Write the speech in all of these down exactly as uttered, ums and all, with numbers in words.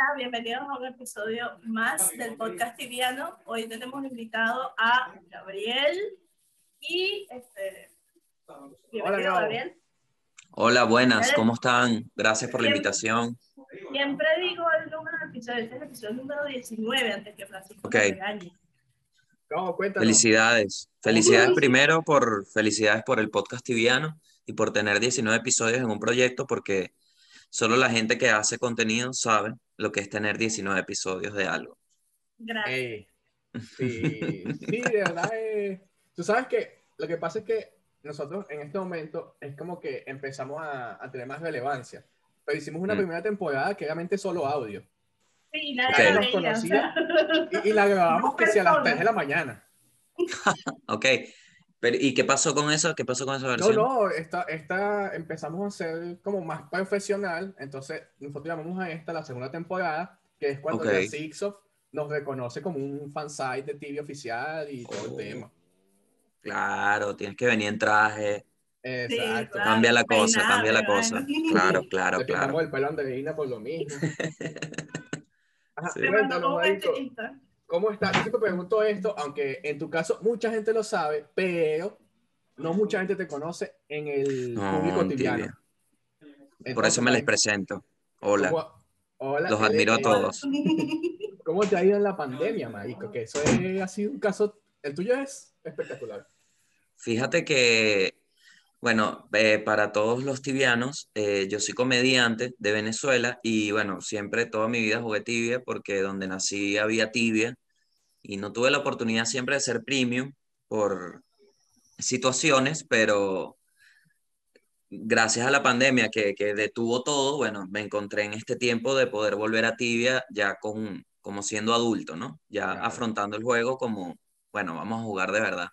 bienvenidos a un episodio más del podcast tibiano. Hoy tenemos invitado a Gabriel y este, bienvenido. Hola, Gabriel. Hola, buenas, ¿cómo están? Gracias por la invitación. Siempre digo el número del episodio, este es el episodio número diecinueve, antes que Francisco okay. me regañe. No, felicidades. Felicidades primero por, felicidades por el podcast tibiano y por tener diecinueve episodios en un proyecto, porque solo la gente que hace contenido sabe lo que es tener diecinueve episodios de algo. Gracias. Ey, sí, sí, de verdad. Eh, tú sabes que lo que pasa es que nosotros en este momento es como que empezamos a, a tener más relevancia. Pero hicimos una Mm. primera temporada que obviamente solo audio. Sí, nadie Okay. la Nos veía, conocía, o sea, y, y la grabamos no que sea a las personas. tres de la mañana. Ok, pero ¿y qué pasó con eso? ¿Qué pasó con esa No, versión? no, esta, esta empezamos a ser como más profesional. Entonces nosotros llamamos a esta la segunda temporada, que es cuando Okay. ya Sixof nos reconoce como un fansite de Tibia oficial y todo el Oh, tema. claro, tienes que venir en traje. Sí, Exacto. claro, Cambia la cosa, peinado, cambia la me cosa. imagino. Claro, claro, Le claro. pintamos el pelo a Andreina por lo mismo. Ajá, Sí. Me mandó cuéntanos, un marico, estilista. ¿cómo estás? Yo siempre pregunto esto, aunque en tu caso mucha gente lo sabe, pero no mucha gente te conoce en el No, público en tibiano. tibia. Por eso Entonces, me les marico, presento. Hola, ¿cómo, hola, los L, admiro a eh, todos. ¿cómo te ha ido en la pandemia, marico? Que eso es, ha sido un caso, el tuyo es espectacular. Fíjate que, bueno, eh, para todos los tibianos, eh, yo soy comediante de Venezuela y bueno, siempre toda mi vida jugué tibia porque donde nací había tibia y no tuve la oportunidad siempre de ser premium por situaciones, pero gracias a la pandemia que, que detuvo todo, bueno, me encontré en este tiempo de poder volver a tibia ya con, como siendo adulto, ¿no? Ya Claro. afrontando el juego como, bueno, vamos a jugar de verdad.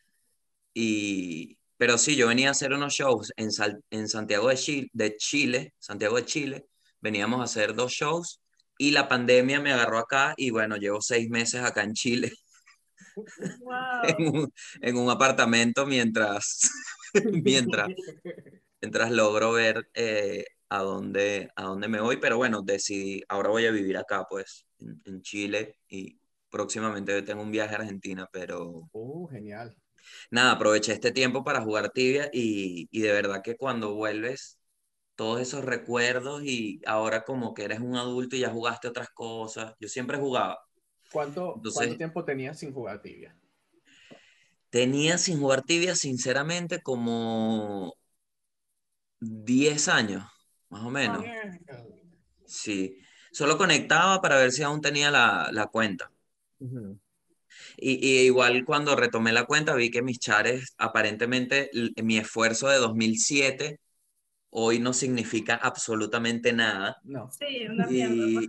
Y, pero sí, yo venía a hacer unos shows en, Sal- en Santiago de Chile, de Chile, Santiago de Chile, veníamos a hacer dos shows y la pandemia me agarró acá y bueno, llevo seis meses acá en Chile, Wow. en un, en un apartamento mientras, mientras, mientras logro ver eh, a dónde, a dónde me voy, pero bueno, decidí, ahora voy a vivir acá pues, en, en Chile y próximamente tengo un viaje a Argentina, pero... Uh, genial. Nada, aproveché este tiempo para jugar tibia y, y de verdad que cuando vuelves, todos esos recuerdos y ahora como que eres un adulto y ya jugaste otras cosas. Yo siempre jugaba. ¿Cuánto, cuánto Entonces, tiempo tenías sin jugar tibia? tenía sin jugar tibia, sinceramente, como diez años, más o Ah, menos. bien. Sí. Solo conectaba para ver si aún tenía la, la cuenta. Ujú. Y, y igual cuando retomé la cuenta vi que mis chares, aparentemente, l- mi esfuerzo de dos mil siete hoy no significa absolutamente nada. No. Sí, una mierda. Y,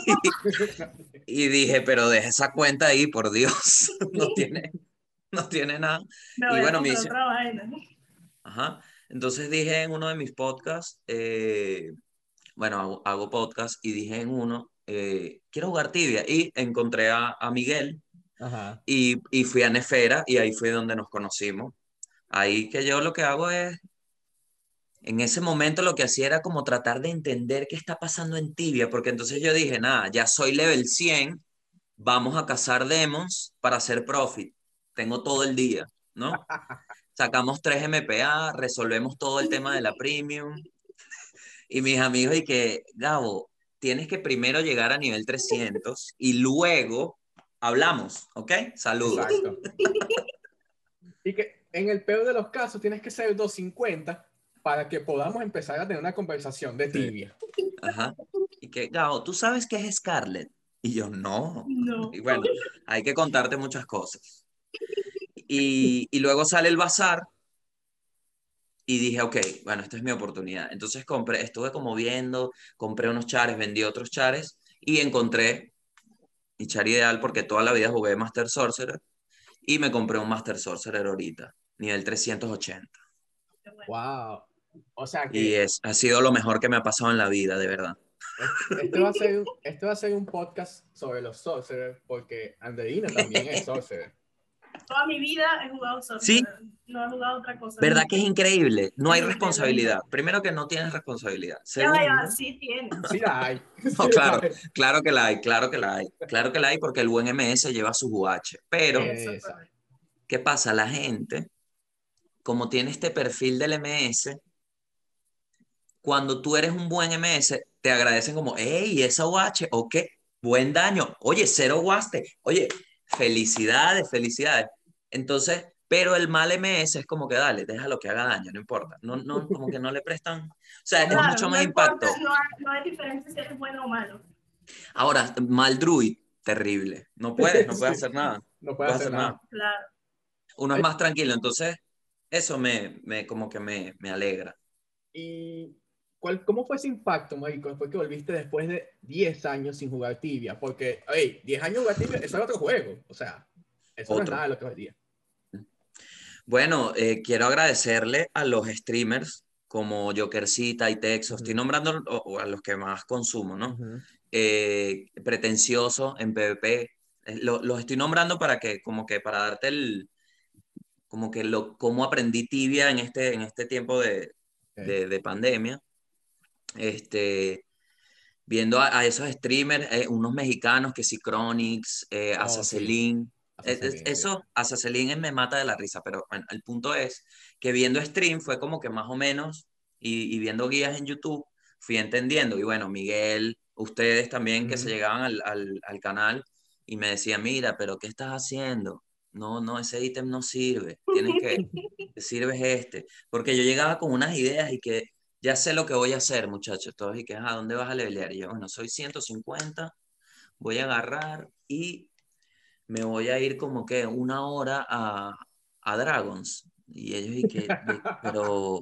y dije, pero deja esa cuenta ahí, por Dios, no tiene, no tiene nada. Me Y voy a bueno, me comprar dice, otra vaina. ajá. Entonces dije en uno de mis podcasts, eh, bueno, hago, hago podcast y dije en uno, eh, quiero jugar tibia. Y encontré a, a Miguel Ajá. y, y fui a Nefera y ahí fue donde nos conocimos. Ahí que yo lo que hago es en ese momento lo que hacía era como tratar de entender qué está pasando en Tibia, porque entonces yo dije, nada, ya soy level cien, vamos a cazar demons para hacer profit. Tengo todo el día, ¿no? Sacamos tres M P A, resolvemos todo el tema de la premium. Y mis amigos, y que, Gabo, tienes que primero llegar a nivel trescientos y luego hablamos, ¿ok? Saludos. Exacto. Y que en el peor de los casos tienes que ser doscientos cincuenta para que podamos empezar a tener una conversación de Sí. tibia. Ajá. Y que, Gabo, ¿tú sabes qué es Scarlett? Y yo, no. No. Y bueno, hay que contarte muchas cosas. Y, y luego sale el bazar y dije, ok, bueno, esta es mi oportunidad. Entonces compré, estuve como viendo, compré unos chares, vendí otros chares y encontré mi char ideal porque toda la vida jugué Master Sorcerer y me compré un Master Sorcerer ahorita, nivel trescientos ochenta. Wow. O sea Y que es, ha sido lo mejor que me ha pasado en la vida, de verdad. es- este va a ser, este va a ser un podcast sobre los sorcerers, porque Anderina también es sorcerer. toda mi vida he jugado surf. Sí. No he jugado otra cosa. ¿Verdad nunca. que es increíble? No hay Es responsabilidad. Primero que no tienes responsabilidad. Ya va, ya va, Segundo, sí tiene. Sí la hay. no, Sí la claro, hay. claro que la hay, claro que la hay. Claro que la hay porque el buen M S lleva su U H. Pero, Eso es Esa. correcto. ¿qué pasa? La gente, como tiene este perfil del M S, cuando tú eres un buen M S, te agradecen como, hey, esa U H, ok, buen daño. Oye, cero guaste. Oye, felicidades, felicidades. Entonces, pero el mal M S es como que dale, déjalo que haga daño, no importa. No, no, como que no le prestan. O sea, es Claro, mucho no más importa, impacto. no hay, no hay diferencia si eres bueno o malo. Ahora, mal druid, terrible. No puedes, no puedes Sí, hacer nada. no No puede puedes hacer hacer nada. nada. Claro. Uno es más tranquilo, entonces eso me, me como que me, me alegra. ¿Y cuál, cómo fue ese impacto, Mágico, después que volviste después de diez años sin jugar Tibia? Porque, hey, diez años sin jugar Tibia, eso es otro juego. O sea, eso no es Otro. nada de lo que hoy día. Bueno, eh, quiero agradecerle a los streamers como Jokercita y Texo, estoy Ujú, nombrando o- o a los que más consumo, ¿no? ujú. Eh, Pretencioso en PvP, eh, lo- los estoy nombrando para que, como que para darte el, como que lo, cómo aprendí Tibia en este, en este tiempo de, Ok. de, de pandemia. Este, viendo a, a esos streamers, eh, unos mexicanos que sí, Chronix, eh, Oh, sí, Azazelin, eh, eh, Assassin's, sí. eso, Azazelin me mata de la risa, pero bueno, el punto es que viendo stream fue como que más o menos, y, y viendo guías en YouTube, fui entendiendo, y bueno, Miguel, ustedes también que se Ujú. llegaban al, al, al canal y me decían, mira, pero ¿qué estás haciendo? No, no, ese ítem no sirve, tienes que, te sirve este, porque yo llegaba con unas ideas y que ya sé lo que voy a hacer, muchachos, todos, y que, ¿a dónde vas a levelear? Y yo, bueno, soy ciento cincuenta, voy a agarrar y me voy a ir como que una hora a, a Dragons. Y ellos, y que, de- pero,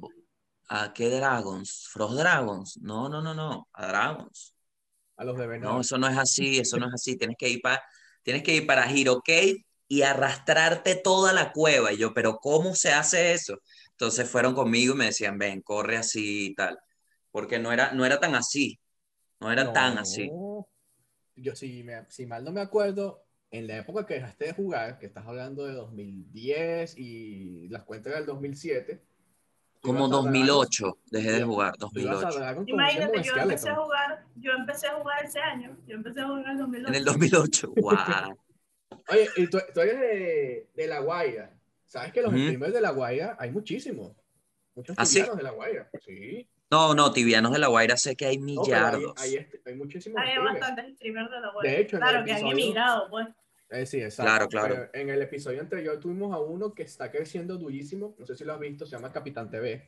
¿a qué Dragons? ¿Frost Dragons? No, no, no, no, a Dragons. A los de No, Venor. eso no es así, eso no es así, tienes que ir para, tienes que ir para Hero Cave y arrastrarte toda la cueva. Y yo, pero ¿cómo se hace eso? Entonces fueron conmigo y me decían, ven, corre así y tal. Porque no era, no era tan así, no era tan así. No. Yo, si, me, si mal no me acuerdo, en la época que dejaste de jugar, que estás hablando de dos mil diez y las cuentas del dos mil siete, tú Como ibas a Dragons, dos mil ocho dejé tú, de iba- jugar, tú ibas a dos mil ocho. Dragons con un Demon Imagínate, yo empecé a Skeleton. jugar, yo empecé a jugar ese año, yo empecé a jugar en el En el dos mil ocho. dos mil ocho, guau. Oye, y tú, tú eres de, de La Guaira. ¿Sabes que los Ujú. streamers de La Guaira hay muchísimos? Muchos ¿Así? tibianos de La Guaira. Sí. No, no, Tibianos de la Guaira sé que hay No, pero hay, hay, millardos. est- hay muchísimos Hay streamers. bastantes streamers de la web. De hecho, en el Claro, que han episodio. emigrado, pues. Eh, sí, Claro, exacto. claro. Pero en el episodio anterior tuvimos a uno que está creciendo durísimo. No sé si lo has visto, se llama Capitán T V.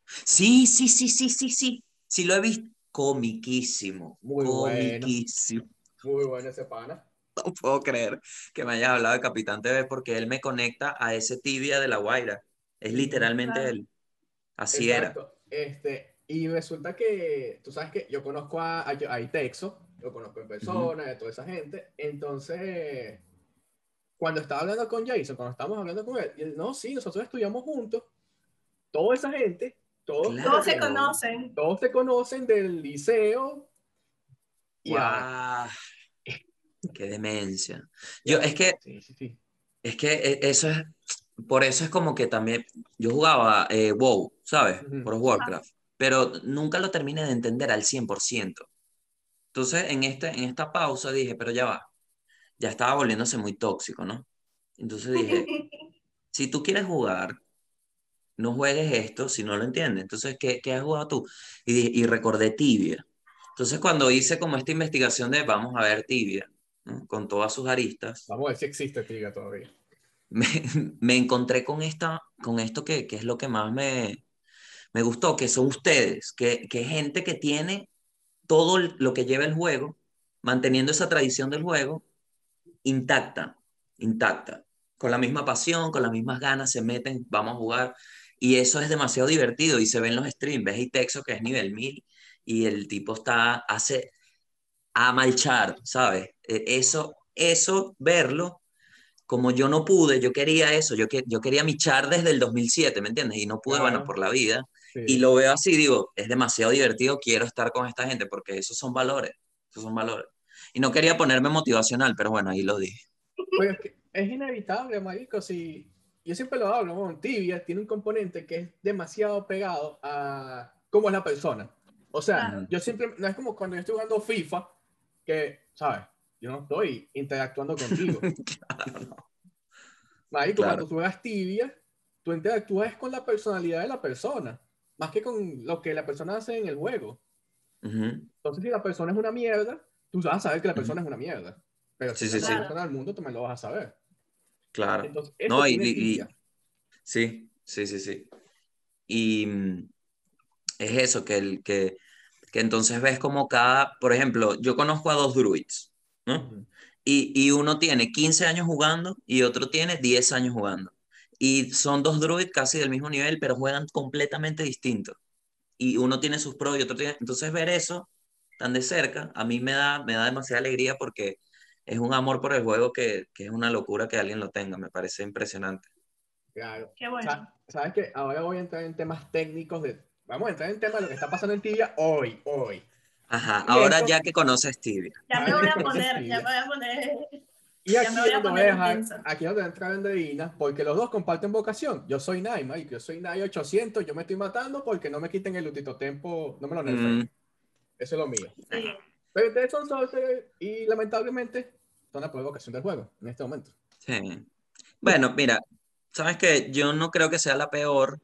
Sí, sí, sí, sí, sí, sí. Sí lo he visto. Comiquísimo, Muy bueno, comiquísimo. muy bueno ese pana. No puedo creer que me hayas hablado de Capitán T V porque él me conecta a ese tibia de La Guaira. Es Ujú, literalmente Claro. él. Así era. exacto. Este, y resulta que, tú sabes que yo conozco a, a, a Itexo, lo conozco en Ujú. persona, de toda esa gente. Entonces, cuando estaba hablando con Jason, cuando estábamos hablando con él, y él, no, sí, nosotros estudiamos juntos, toda esa gente, todos como Todos se que, Claro. conocen. todos se conocen del liceo y ahora, Guau, qué demencia. y Yo, es ahora, que, sí, sí, sí. es que e- eso es, por eso es como que también, yo jugaba eh, WoW, ¿sabes? Ujú. Por Warcraft, pero nunca lo terminé de entender al cien por ciento. Entonces, en, este, en esta pausa dije, pero ya va, ya estaba volviéndose muy tóxico, ¿no? Entonces dije, si tú quieres jugar, no juegues esto si no lo entiendes. Entonces, ¿qué, qué has jugado tú? Y, di- y recordé Tibia. Entonces, cuando hice como esta investigación de vamos a ver Tibia, ¿no? Con todas sus aristas, Vamos a ver si existe Tiga todavía. me, me encontré con, esta, con esto que, que es lo que más me, me gustó, que son ustedes, que, que gente que tiene todo lo que lleva el juego, manteniendo esa tradición del juego intacta, intacta, con la misma pasión, con las mismas ganas, se meten, vamos a jugar, y eso es demasiado divertido, y se ven los streams, ves Itexo que es nivel mil y el tipo está, hace, ama el char, ¿sabes? E- Eso, eso, verlo, como yo no pude, yo quería eso, yo, que, yo quería mi char desde el dos mil siete, ¿me entiendes? Y no pude, bueno, Claro, por la vida, y sí. lo veo así, digo, es demasiado divertido, quiero estar con esta gente, porque esos son valores, esos son valores. Y no quería ponerme motivacional, pero bueno, ahí lo dije. Oye, ¿qué, es inevitable, marico. Si, yo siempre lo hablo, ¿no? Tibia tiene un componente que es demasiado pegado a cómo es la persona. O sea, Claro. yo siempre, no es como cuando yo estoy jugando FIFA, que, ¿sabes? Yo no estoy interactuando contigo. Claro, no. Marico, Claro. cuando tú juegas Tibia, tú interactúas con la personalidad de la persona, más que con lo que la persona hace en el juego. Ujú, Entonces, si la persona es una mierda, tú vas a saber que la ujú. persona es una mierda. Pero si Sí, es la sí, mejor sí, Claro. persona del mundo, tú me lo vas a saber. claro. Entonces, eso No, y, tiene y- Tibia. y- sí, sí, sí, sí. Y mm, es eso, que, el, que, que entonces ves como cada, por ejemplo, yo conozco a dos druids, ¿no? Ujú. Y, y uno tiene quince años jugando y otro tiene diez años jugando. Y son dos druids casi del mismo nivel, pero juegan completamente distintos. Y uno tiene sus pros y otro tiene... Entonces ver eso tan de cerca, a mí me da, me da demasiada alegría porque es un amor por el juego que, que es una locura que alguien lo tenga, me parece impresionante. Claro. Qué Sa- bueno. Sabes que ahora voy a entrar en temas técnicos de. Vamos a entrar en temas de lo que está pasando en Tibia hoy, hoy. Ajá, Y ahora esto, ya que conoces Tibia. Ya me ahora voy que a conoces poner, ya me Tibia. voy a poner, Y ya me aquí voy es a donde voy a poner dejar, intensa. aquí es donde entra Andreina, porque los dos comparten vocación. Yo soy Nai, marico, yo soy Nai ochocientos, yo me estoy matando porque no me quiten el Lutito Tempo, no me lo Mm, nerfeen. Eso es lo mío. Sí. Pero ustedes son sorcerers y lamentablemente son la peor vocación del juego en este momento. sí. Bueno, mira, sabes que yo no creo que sea la peor.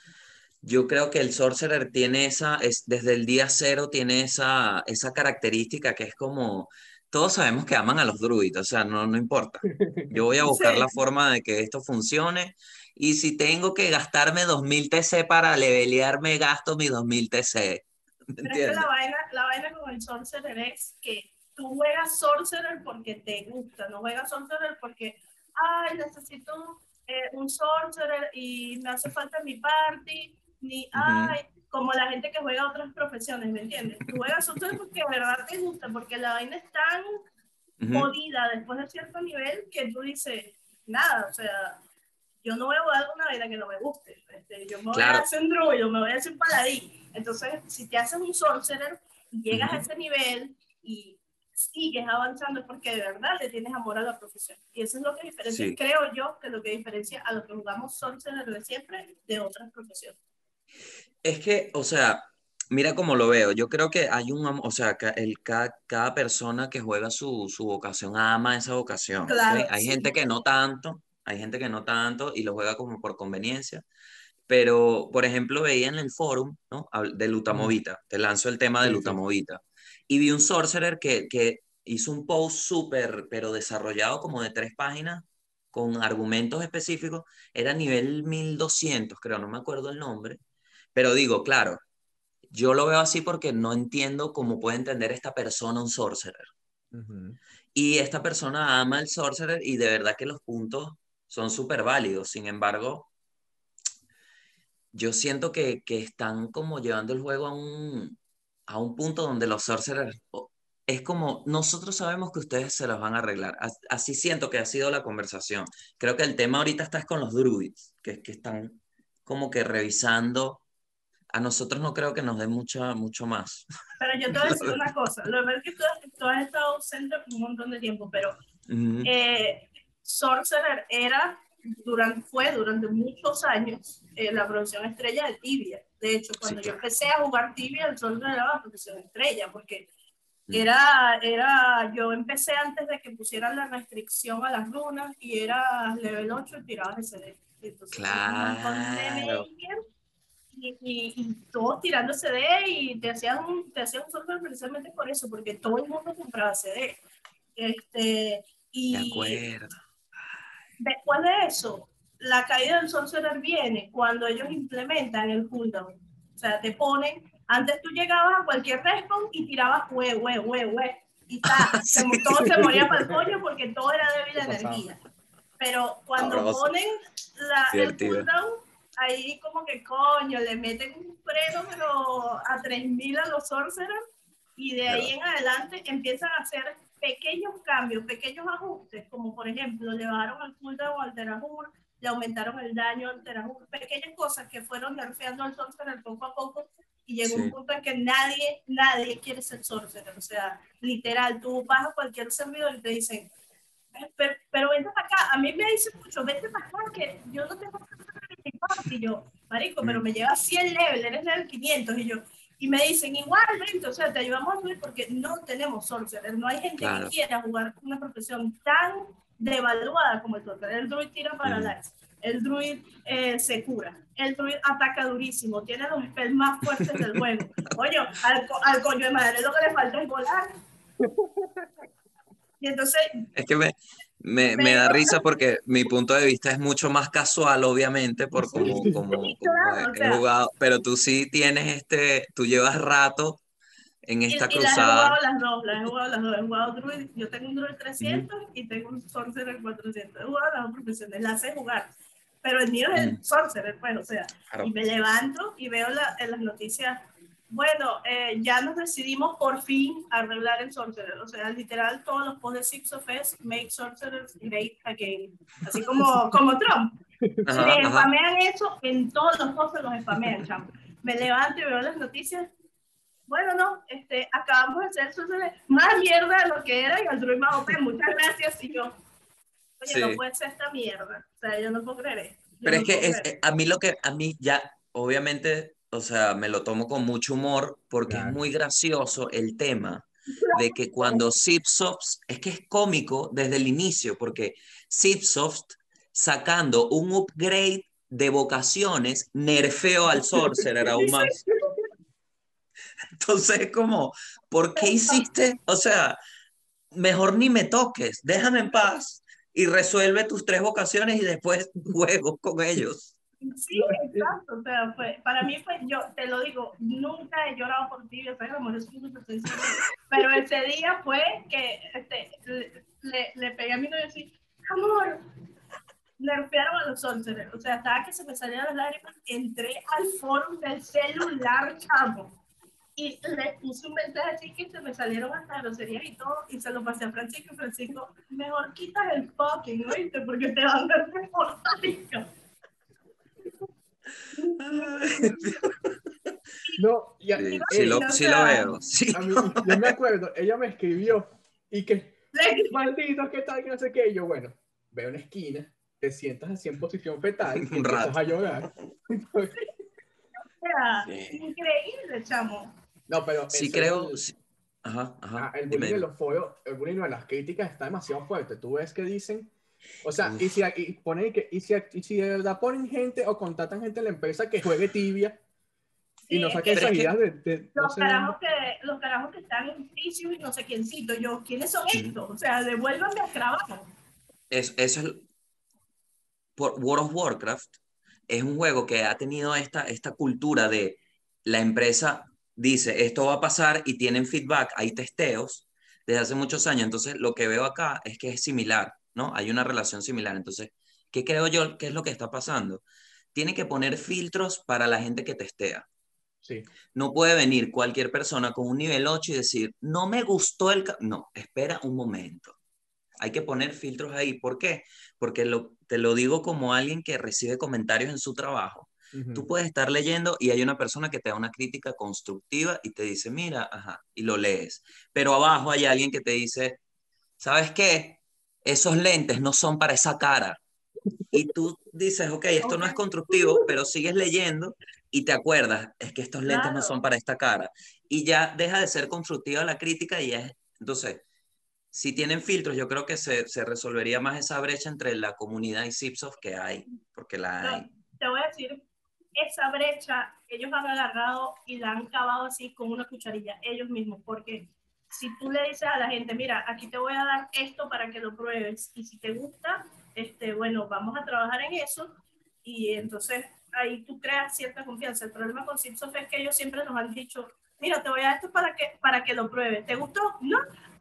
Yo creo que el Sorcerer tiene esa, es, desde el día cero tiene esa, esa característica que es como, todos sabemos que aman a los druids, o sea, no, no importa. Yo voy a buscar la Sí. forma de que esto funcione y si tengo que gastarme dos mil T C para levelear, me gasto mis dos mil T C. ¿Me Pero es que la entiendes? vaina, la vaina con el Sorcerer es que tú juegas Sorcerer porque te gusta, no juegas Sorcerer porque, ay, necesito eh, un Sorcerer y me hace falta mi party, ni, Ujú, ay, como la gente que juega otras profesiones, ¿me entiendes? Tú juegas Sorcerer porque de verdad te gusta, porque la vaina es tan ujú. jodida después de cierto nivel que tú dices, nada, o sea, yo no voy a jugar una vida que no me guste. Este, yo me voy a Claro. hacer un druido, me voy a hacer un paladín. Entonces, si te haces un sorcerer y llegas a Ujú. ese nivel y sigues avanzando es porque de verdad le tienes amor a la profesión. Y eso es lo que diferencia, Sí. creo yo, que lo que diferencia a los que jugamos sorcerer de siempre de otras profesiones. Es que, o sea, mira cómo lo veo. Yo creo que hay un, am- o sea, ca- el, cada, cada persona que juega su, su vocación ama esa vocación, ¿ok? Claro, Hay gente sí. que no tanto, hay gente que no tanto y lo juega como por conveniencia. Pero, por ejemplo, veía en el forum, ¿no? Hab- De Ujú. Lutamovita. Te lanzo el tema de Sí, sí. Lutamovita. Y vi un sorcerer que, que hizo un post súper, pero desarrollado como de tres páginas, con argumentos específicos. Era nivel mil doscientos creo, no me acuerdo el nombre. Pero digo, claro, yo lo veo así porque no entiendo cómo puede entender esta persona un sorcerer. Ujú. Y esta persona ama el sorcerer y de verdad que los puntos son súper válidos. Sin embargo, yo siento que, que están como llevando el juego a un, a un punto donde los sorcerers o- es como, nosotros sabemos que ustedes se las van a arreglar. As- Así siento que ha sido la conversación. Creo que el tema ahorita está con los druids, que, que están como que revisando. A nosotros no creo que nos dé mucha, mucho más. Pero yo te voy a decir una cosa, lo verdad es que tú, tú has estado ausente por un montón de tiempo, pero Ujú. eh, Sorcerer era, durante, fue durante muchos años eh, la profesión estrella de Tibia. De hecho, Sí, cuando yo claro. empecé a jugar Tibia, el Sorcerer era la profesión estrella, porque Mm. era, era, yo empecé antes de que pusieran la restricción a las runas y era level ocho y tirabas ese D. Entonces había un montón de Claro. makers y, y, y todos tirando C D y te hacían un, te hacían un software precisamente por eso, porque todo el mundo compraba C D. Este, De y acuerdo. después de eso, la caída del sorcerer viene cuando ellos implementan el cooldown. O sea, te ponen, antes tú llegabas a cualquier respawn y tirabas hue, hue, hue, hue. Y ta, se, Sí. todo se moría para el coño porque todo era débil ¿Qué de pasaba? energía. Pero cuando Sabroso. ponen la, el Divertido. cooldown, ahí como que coño, le meten un freno pero a tres mil a los sorcerers y de ahí ¿Verdad? en adelante empiezan a hacer pequeños cambios, pequeños ajustes, como por ejemplo, le bajaron el cooldown al Terahur, le aumentaron el daño al Terahur, pequeñas cosas que fueron nerfeando al Sorcerer poco a poco y llegó un Sí. punto en que nadie, nadie quiere ser Sorcerer, o sea, literal, tú vas a cualquier servidor y te dicen, pero, pero vente para acá. A mí me dice mucho, vente para acá, que yo no tengo y yo, marico, pero me lleva cien level, eres level quinientos, y yo, y me dicen, igualmente, o sea, te ayudamos a subir porque no tenemos sorcerer, no hay gente Claro. que quiera jugar una profesión tan devaluada como el sorcerer. El druid tira para Mm. lights, el druid eh, se cura, el druid ataca durísimo, tiene los spells más fuertes del juego. Oye, al, al coño de madre lo que le falta es volar. Y entonces... Es que me, me, me da risa porque mi punto de vista es mucho más casual, obviamente, por como, como, Sí, como he, claro, o he sea, jugado, pero tú sí tienes este, tú llevas rato en esta y, y las he jugado cruzada. las dos, las he jugado las dos. He jugado Druid, yo tengo un Druid Ujú. trescientos y tengo un Sorcerer cuatrocientos. He jugado las dos profesiones, las sé jugar. Pero el mío es el Mm, Sorcerer, pues, o sea, claro. y me levanto y veo la, en las noticias, bueno, eh, ya nos decidimos por fin arreglar el Sorcerer. O sea, literal, todos los posts de Six of S make Sorcerers great again. Así como, como Trump. Ajá, Le ajá. spamean eso en todos los posts, los spamean, chamo. Me levanto y veo las noticias. Bueno, no, este, acabamos de hacer Sorcerer más mierda de lo que era y al Druid más O P. Muchas gracias. Y yo, oye, no Sí. puede ser esta mierda. O sea, yo no puedo creer esto. Yo Pero no es que puedo es, creer. eh, a mí lo que, a mí ya, obviamente, o sea, me lo tomo con mucho humor porque es Claro. muy gracioso el tema de que cuando Zipsoft, es que es cómico desde el inicio, porque Zipsoft sacando un upgrade de vocaciones nerfeó al Sorcerer aún más. Entonces es como, ¿por qué hiciste? O sea, mejor ni me toques, déjame en paz y resuelve tus tres vocaciones y después juego con ellos. Sí, exacto. O sea, fue, para mí fue, yo te lo digo, nunca he llorado por ti, o sea, amor, es un pero ese día fue que este, le, le, le pegué a mi novio y decía, amor, nerfearon a los Sorcerers. O sea, estaba que se me salían las lágrimas, entré al foro del celular, chamo. Y le puse un mensaje así que se me salieron hasta groserías y todo, y se lo pasé a Francisco, y Francisco, mejor quitas el fucking, ¿oíste? Porque te van a reportar. No, ya, Sí, sí ey, lo, O sí lo sea, veo. Sí. a mí, yo me acuerdo, ella me escribió y que, maldito, ¿qué tal? Que no sé qué. Y yo, bueno, veo una esquina, te sientas así en posición fetal y Un empiezas rato. a llorar. o sea, Sí, increíble, chamo. No, pero en sí serio, creo. el, Sí. Ajá, ah, ajá. el Dime, bullying en dime. los foros, el bullying en las críticas está demasiado fuerte. Tú ves que dicen, o sea, y Uf. si, y ponen que, y si, y si de verdad ponen gente o contratan gente en la empresa que juegue tibia y Sí, no es saquen que Pero esas es que ideas de, de no los sé dónde. carajos que, los carajos que están en Ticius y no sé quiéncito, yo, ¿quiénes son ujú, estos? O sea, devuélvanme al trabajo. es- eso es por World of Warcraft. Es un juego que ha tenido esta, esta cultura de la empresa dice esto va a pasar y tienen feedback, hay testeos desde hace muchos años. Entonces, lo que veo acá es que es similar, ¿no? Hay una relación similar. Entonces, ¿qué creo yo que es lo que está pasando? Tiene que poner filtros para la gente que testea. Sí, No puede venir cualquier persona con un nivel ocho y decir, no me gustó el... No, espera un momento. Hay que poner filtros ahí. ¿Por qué? Porque lo, te lo digo como alguien que recibe comentarios en su trabajo. Tú ujú, puedes estar leyendo y hay una persona que te da una crítica constructiva y te dice, mira, ajá, y lo lees. Pero abajo hay alguien que te dice, ¿sabes qué? Esos lentes no son para esa cara. Y tú dices, ok, esto no es Okay. constructivo, pero sigues leyendo y te acuerdas, es que estos lentes no son Claro. para esta cara. Y ya deja de ser constructiva la crítica y es, entonces, si tienen filtros, yo creo que se, se resolvería más esa brecha entre la comunidad y Zipsoft que hay, porque la No, hay. te voy a decir, esa brecha ellos han agarrado y la han cavado así con una cucharilla, ellos mismos, porque si tú le dices a la gente, mira, aquí te voy a dar esto para que lo pruebes, y si te gusta, este, bueno, vamos a trabajar en eso, y entonces ahí tú creas cierta confianza. El problema con Zipsoft es que ellos siempre nos han dicho, mira, te voy a dar esto para que, para que lo pruebes. ¿Te gustó? No.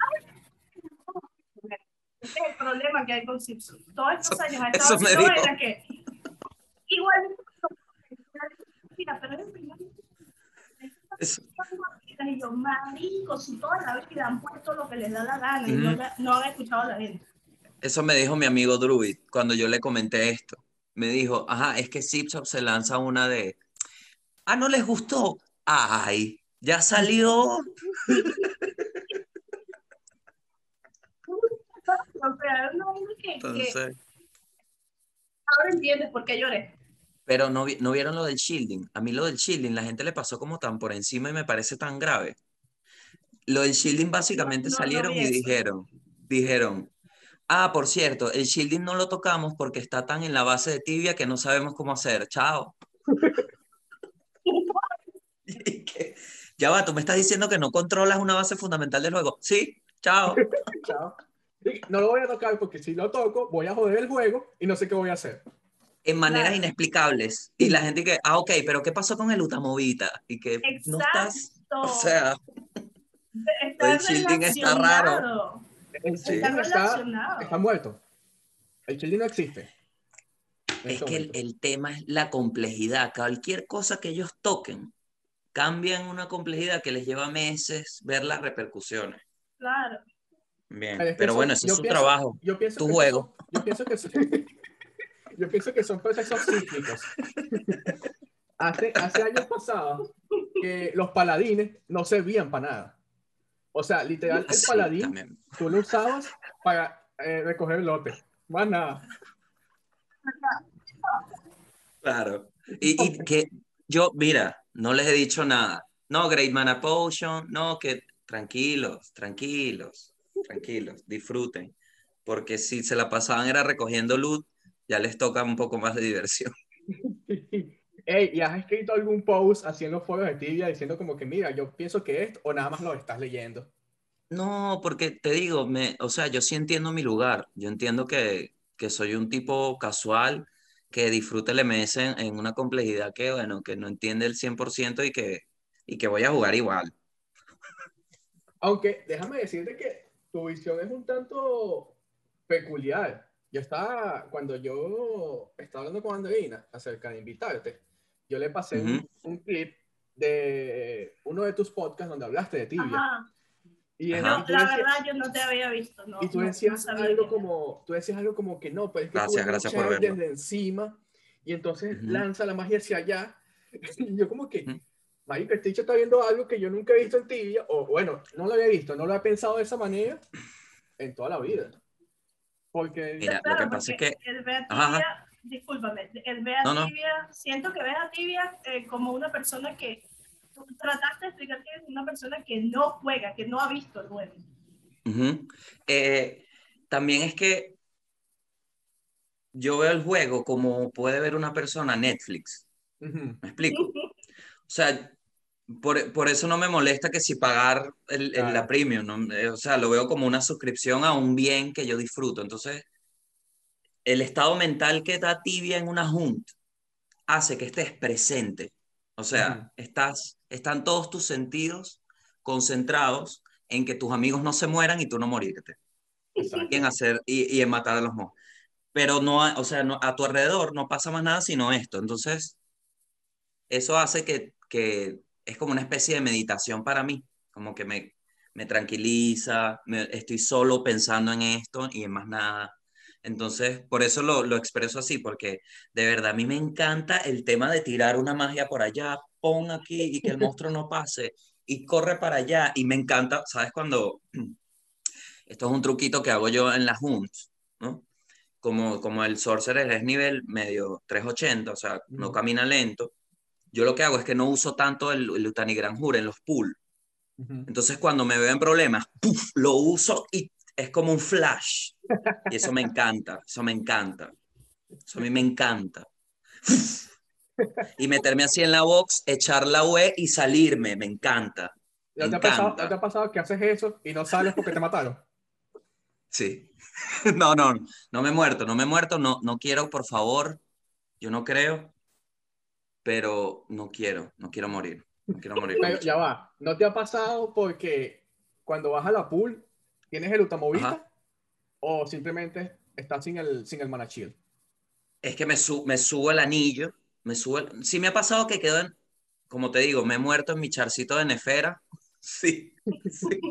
Ese es el problema que hay con Zipsoft. Todos Eso, estos años ha estado eso me haciendo dijo, vaina que igual, mira, pero es el primer eso, y yo, marico, si toda la vida han puesto lo que les da la gana y no, mm, la, no han escuchado a la gente. eso me dijo mi amigo Druid cuando yo le comenté esto. Me dijo, ajá, es que Zipsoft se lanza una de, ah, ¿no les gustó? Ay, ya salió. O sea, no, que, que Entonces, ahora entiendes por qué lloré. pero no, vi- no vieron lo del shielding. A mí lo del shielding, la gente le pasó como tan por encima y me parece tan grave. Lo del shielding No, básicamente no, no salieron vi y eso. dijeron, dijeron, ah, por cierto, el shielding no lo tocamos porque está tan en la base de tibia que no sabemos cómo hacer. Chao. Y que, ya va, tú me estás diciendo que no controlas una base fundamental del juego. Sí, chao. Chao. Y no lo voy a tocar porque si lo toco, voy a joder el juego y no sé qué voy a hacer. En maneras Claro. inexplicables. Y la gente que, ah, ok, pero ¿qué pasó con el Utamovita? Y que no estás, o Exacto. sea, lo Está del shielding está raro. relacionado. El Está Sí. shielding está, está relacionado. muerto. El shielding no existe en Es este que el, momento. el tema es la complejidad. Cualquier cosa que ellos toquen, cambian una complejidad que les lleva meses ver las repercusiones. Claro. Bien, Pero es que pero son, bueno, ese es yo su pienso, trabajo, yo pienso tu que esos son, juego. yo pienso que son, yo pienso que son procesos cíclicos. Hace, hace años pasados que los paladines no servían para nada. O sea, literal, el Sí, paladín también. tú lo usabas para eh, recoger lote. Más nada. Claro. Y, y que yo, mira, no les he dicho nada. No, Great Mana Potion, no, que tranquilos, tranquilos, tranquilos, disfruten. Porque si se la pasaban era recogiendo loot, ya les toca un poco más de diversión. Ey, ¿y has escrito algún post así en los foros de Tibia diciendo como que mira, yo pienso que esto, o nada más lo estás leyendo? No, porque te digo, me, o sea, yo sí entiendo mi lugar. Yo entiendo que, que soy un tipo casual que disfruta el M S en, en una complejidad que, bueno, que no entiende el cien por ciento y que, y que voy a jugar igual. Aunque déjame decirte que tu visión es un tanto peculiar. Yo estaba, cuando yo estaba hablando con Andreina acerca de invitarte, yo le pasé Ujú. un, un clip de uno de tus podcasts donde hablaste de Tibia. Ajá. Y, en- y No, Ajá. tú la decías, verdad yo no te había visto, y no, tú no, no decías sabía algo quién era. como, tú decías algo como que no, pero es que tú Gracias, ves gracias por luchar verlo. desde encima y entonces Ujú, lanza la magia hacia allá. Y yo como que, ujú. marica, este chico está viendo algo que yo nunca he visto en Tibia, o bueno, no lo había visto, no lo he pensado de esa manera en toda la vida. Porque, Mira, lo que Claro, pasa es porque que, el ve a ajá, ajá, Tibia, discúlpame, el ve a no, no, Tibia, siento que ves a Tibia eh, como una persona que tú trataste de explicar que es una persona que no juega, que no ha visto el juego. ujú. Eh, también es que yo veo el juego como puede ver una persona Netflix, ujú, ¿me explico? O sea, por, por eso no me molesta que si pagar el, el- la claro, premium, ¿no? Eh, o sea, lo veo como una suscripción a un bien que yo disfruto. Entonces, el estado mental que da Tibia en una junta hace que estés presente. O ujú, sea, estás, están todos tus sentidos concentrados en que tus amigos no se mueran y tú no morirte. Y en exacto. hacer, y, y en matar a los monstruos. Pero no, ha- o sea, no, a tu alrededor no pasa más nada sino esto. Entonces, eso hace que, que es como una especie de meditación para mí, como que me, me tranquiliza, me, estoy solo pensando en esto y en más nada. Entonces, por eso lo, lo expreso así, porque de verdad a mí me encanta el tema de tirar una magia por allá, pon aquí y que el monstruo no pase y corre para allá. Y me encanta, ¿sabes? Cuando, esto es un truquito que hago yo en las junts, ¿no? Como, como el sorcerer es nivel medio trescientos ochenta, o sea, no Ujú, camina lento, yo lo que hago es que no uso tanto el, el Utanigranjur en los pools. ujú. Entonces, cuando me veo en problemas, ¡puf! Lo uso y es como un flash. Y eso me encanta, eso me encanta. Eso a mí me encanta. Y meterme así en la box, echar la U E y salirme, me encanta. Me ¿No te ha pasado, no te encanta. ha pasado que haces eso y no sales porque te mataron? Sí. No, no, no me he muerto, no me he muerto, no, no quiero, por favor. Yo no creo, pero no quiero, no quiero morir. No quiero morir Pero mucho. ya va, ¿no te ha pasado porque cuando vas a la pool tienes el Ajá. utamovita o simplemente estás sin el, sin el mana shield? Es que me, su me subo el anillo, me subo el... Sí me ha pasado que quedo en, como te digo, me he muerto en mi charcito de Nefera. Sí, sí.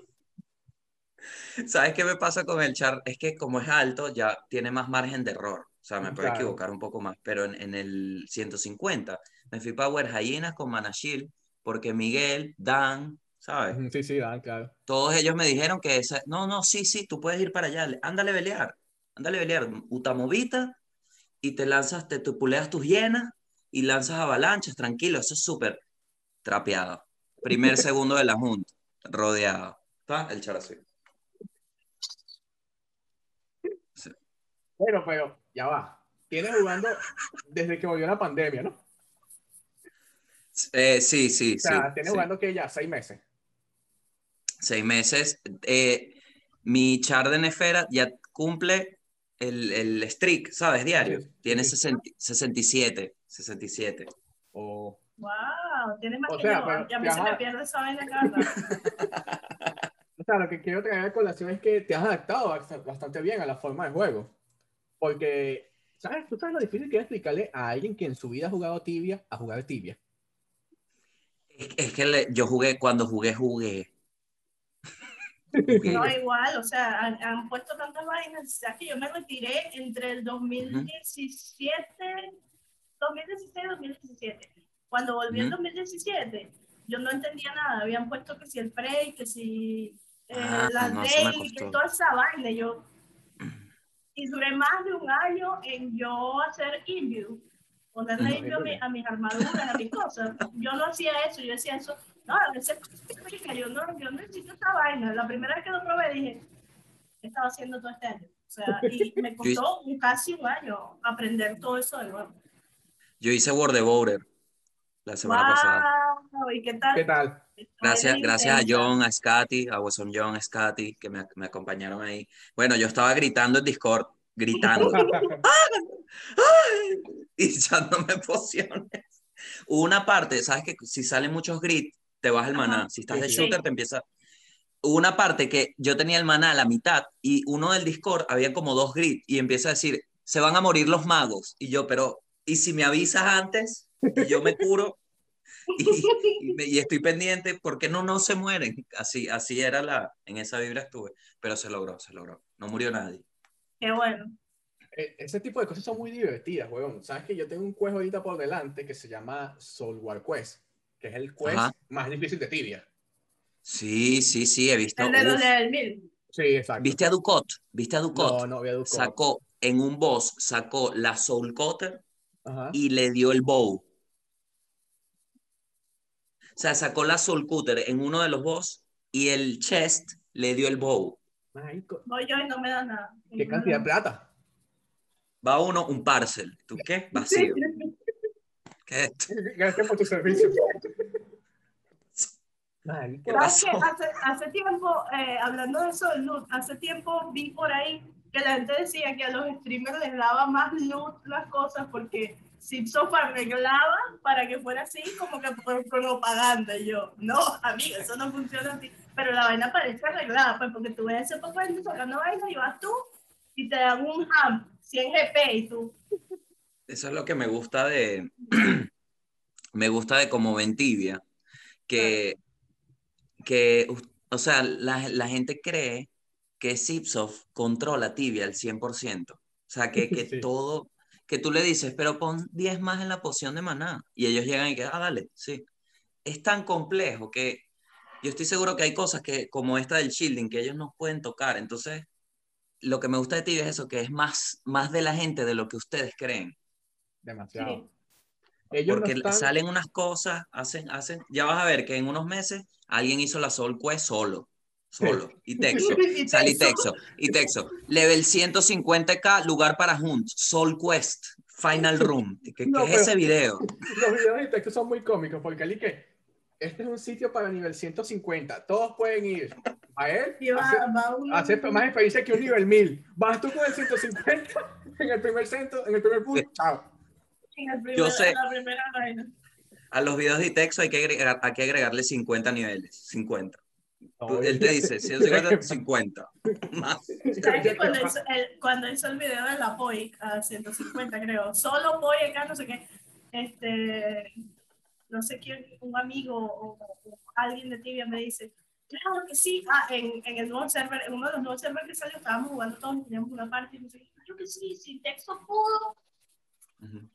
¿Sabes qué me pasa con el char? Es que como es alto, ya tiene más margen de error. O sea, me puedo Claro. equivocar un poco más. Pero en, en el ciento cincuenta me fui Power Hyenas con Manashil porque Miguel, Dan, ¿sabes? Ujú, sí, sí, Dan, claro. Todos ellos me dijeron que esa... No, no, sí, sí, tú puedes ir para allá. Ándale, pelear. anda a levelear Utamovita y te lanzas, te tupuleas tus hienas y lanzas avalanchas, tranquilo, eso es súper trapeado. Primer segundo de la junta, rodeado. ¿Está? El char así. Sí. Bueno, pero ya va. Tienes jugando desde que volvió la pandemia, ¿no? O Eh, sí, sí, sí, sea, tienes sí. jugando que ya seis meses. Seis meses. Eh, mi char de Nefera ya cumple el, el streak, ¿sabes? Diario. Sí, sí, Tiene sí. sesenta, sesenta y siete. sesenta y siete. O, Wow, tienes más o que sea, yo. pero Y a mí te se me has- pierde esa vaina cada rato. o sea, lo que quiero traer a colación es que te has adaptado bast- bastante bien a la forma de juego. Porque, ¿sabes? ¿Tú sabes lo difícil que es explicarle a alguien que en su vida ha jugado tibia a jugar tibia? Es, es que le- yo jugué, cuando jugué, jugué. Jugué. No, igual, o sea, han, han puesto tantas vainas. O sea, que yo me retiré entre el dos mil Ujú, diecisiete, dos mil dieciséis y dos mil diecisiete. Cuando volví en ujú. dos mil diecisiete, yo no entendía nada. Habían puesto que si el Prey, que si eh, Ah, las no, eso me Daily, que costó. toda esa vaina. Yo, y duré más de un año en yo hacer inview, ponerle Ujú. inview a, mi, a mis armaduras, a mis cosas. Yo no hacía eso, yo decía eso. No, ese, yo no, yo no necesito esa vaina. La primera vez que lo probé dije, ¿qué estaba haciendo todo este año? O sea, y me Yo, hice- costó un, casi un año aprender todo eso de nuevo. yo hice World of Border la semana pasada. ¡Wow! ¿Y qué tal? ¿Qué tal? Esta vaina Gracias, es gracias a intensa. John, a Scotty, a Wesson John, a Scotty, que me, me acompañaron ahí. Bueno, yo estaba gritando en Discord, gritando. ¡Ay! Y echándome pociones. Hubo una parte, ¿sabes? Que si salen muchos grits, te baja el maná. Ajá. Si estás Sí, de sí. shooter, Sí. te empieza. Hubo una parte que yo tenía el maná a la mitad y uno del Discord había como dos grits y empieza a decir, se van a morir los magos. Y yo, pero, ¿y si me avisas antes y yo me curo y, y, me- y estoy pendiente? ¿Por qué no, no se mueren? Así, así era la, en esa vibra estuve, pero se logró, se logró. No murió nadie. Qué bueno. E- Ese tipo de cosas son muy divertidas, weón. Sabes que yo tengo un quest ahorita por delante que se llama Soul War Quest, que es el Ajá. quest más difícil de tibia. Sí, sí, sí, he visto, El de los uff. del mil. Sí, exacto. ¿Viste a Ducot? ¿Viste a Ducot? No, no había Ducot. Sacó en un boss, sacó la Soul Cutter Ajá. y le dio el bow. O sea, sacó la Soul Cutter en uno de los boss y el chest le dio el bow. Marico, Voy yo y no me da nada. ¿qué cantidad de plata? Va uno, un parcel. ¿Tú qué? Vacío. ¿Qué es esto? Gracias por tu servicio. ¿Qué Marico. ¿Sabes qué? pasó? Hace, hace tiempo, eh, hablando de eso, del loot, hace tiempo vi por ahí que la gente decía que a los streamers les daba más loot las cosas porque Zipsoft arreglaba para que fuera así como que por propaganda. Y yo, no, amigo, eso no funciona así. Pero la vaina parece arreglada, pues porque tú ves ese papel sacando vaina y vas tú y te dan un ham, cien G P y tú. Eso es lo que me gusta de, me gusta de como Ventivia, Claro. que, que o sea, la, la gente cree que Zipsoft controla Tibia al cien por ciento. O sea, que, que Sí. todo, que tú le dices, pero pon diez más en la poción de maná. Y ellos llegan y que, ah, dale, sí. Es tan complejo que yo estoy seguro que hay cosas que, como esta del shielding, que ellos no pueden tocar. Entonces, lo que me gusta de Tibia es eso, que es más, más de la gente de lo que ustedes creen. Demasiado. Sí. Ellos no Porque están. salen unas cosas, hacen, hacen, ya vas a ver que en unos meses alguien hizo la Soul Quest solo, Sí. solo, y Texo, Y sale y Texo. Texo, y Texo, level ciento cincuenta K, lugar para Hunt, Soul Quest, Final Room, ¿qué, qué No, es ese pero video? los videos de texto son muy cómicos porque Ali que este es un sitio para nivel ciento cincuenta. Todos pueden ir a él, Y va, hacer, va uno. hacer más experiencia que un nivel mil. Vas tú con el ciento cincuenta en el primer centro, en el primer punto. Chao. En el Yo primer, sé, la primera vaina. a los videos de Texo hay que, agregar, hay que agregarle cincuenta niveles, cincuenta. No, Él te ya- dice ya ciento cincuenta, que- cincuenta, más. ¿Sabes que ya que cuando va. hizo, el, cuando hizo el video de la Poi a ciento cincuenta, creo, solo Poi acá, no sé qué, este, no sé quién, un amigo o, o alguien de Tibia me dice, claro que sí, ah, en, en el nuevo server, en uno de los nuevos servers que salió, estábamos jugando todos, teníamos una parte, y no sé qué, claro que sí, sin texto pudo, Uh-huh.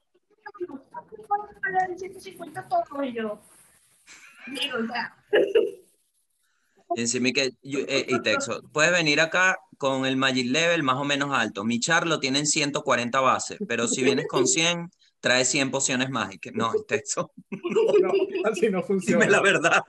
ciento cincuenta todo, y yo, digo, o sea, Y encima que, yo, eh, y Texo, puedes venir acá, con el Magic Level más o menos alto. Mi Char lo tiene en ciento cuarenta bases, pero si vienes con cien, trae cien pociones mágicas. No, este eso. No, así no funciona. Dime la verdad.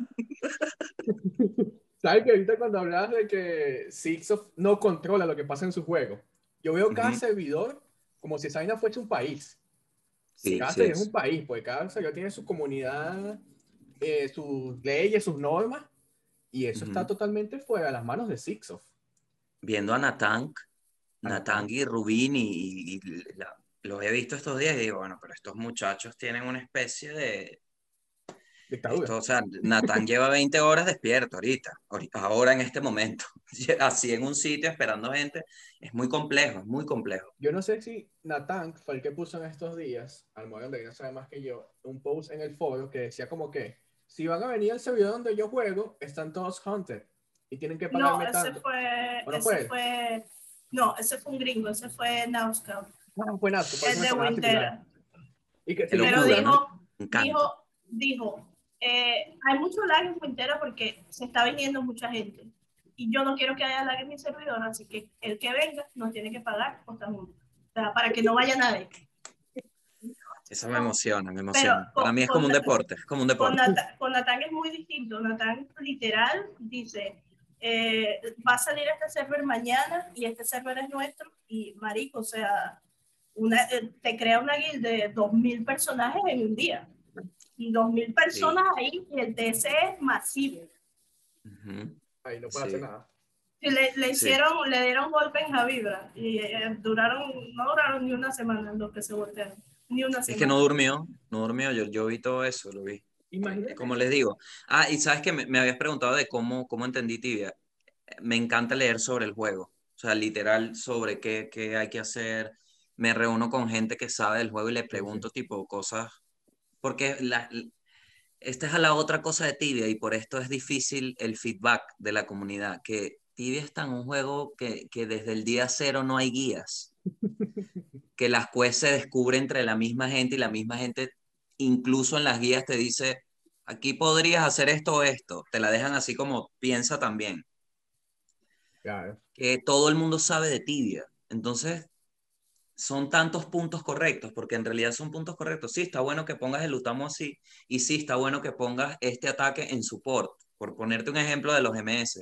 ¿Sabes que ahorita cuando hablabas de que Sixof no controla lo que pasa en su juego? Yo veo cada Ujú. servidor como si esa vaina fuese un país. Sí, Cada sí servidor es es. un país, porque cada servidor tiene su comunidad, eh, sus leyes, sus normas, y eso está Ujú. totalmente fuera de las manos de Sixof. Viendo a Natang, A Natang Natán. y Rubín, y, y la- los he visto estos días y digo, bueno, pero estos muchachos tienen una especie de... Dictadura. Esto, o sea, Natán lleva veinte horas despierto ahorita, ahorita, ahora en este momento, así en un sitio esperando gente, es muy complejo, es muy complejo. Yo no sé si Natán fue el que puso en estos días, al modo de no sabe más que yo, un post en el foro que decía como que si van a venir al servidor donde yo juego, están todos hunted y tienen que No, pagarme ese tanto. fue, ¿O no ese fue él? fue, no, ese fue un gringo, ese fue Nauscaa, No, fue Nazca, por eso el me de sonaba similar. Wintera. Y que Qué sí, Pero locura, ¿no? dijo, Me encanta. dijo, dijo, eh, hay mucho lag en Wintera porque se está viniendo mucha gente. Y yo no quiero que haya lag en mi servidor, así que el que venga nos tiene que pagar costa uno. O sea, para que no vaya nadie. Eso me emociona, me Pero emociona. Para con, mí es como con, un deporte, es como un con, deporte. Nat con Natán es muy distinto. Natán literal dice, eh, va a salir este server mañana y este server es nuestro. Y marico, o sea, una, eh, te crea una guild de dos mil personajes en un día. Y dos mil Sí. personas ahí y el D C es masivo. Ujú. ahí no puede hacer Sí, nada. Y le, le sí. hicieron, le dieron golpe en Javibra y eh, duraron, no duraron ni una semana en lo que se voltearon. Ni una Es que no semana. durmió, no durmió, yo, yo vi todo eso, lo vi. Eh, Imagínate. como les digo. Ah, y sabes que me, me habías preguntado de cómo, cómo entendí Tibia. Me encanta leer sobre el juego, o sea, literal sobre qué, qué hay que hacer. Me reúno con gente que sabe del juego y le Sí, sí. pregunto tipo cosas, porque la, esta es a la otra cosa de Tibia y por esto es difícil el feedback de la comunidad, que Tibia está en un juego que, que desde el día cero no hay guías, que las quests se descubre entre la misma gente y la misma gente, incluso en las guías te dice, aquí podrías hacer esto o esto, te la dejan así como piensa también, Claro. que todo el mundo sabe de Tibia. Entonces, son tantos puntos correctos, porque en realidad son puntos correctos. Sí, está bueno que pongas el Utamo así, y sí, está bueno que pongas este ataque en support, por ponerte un ejemplo de los M S,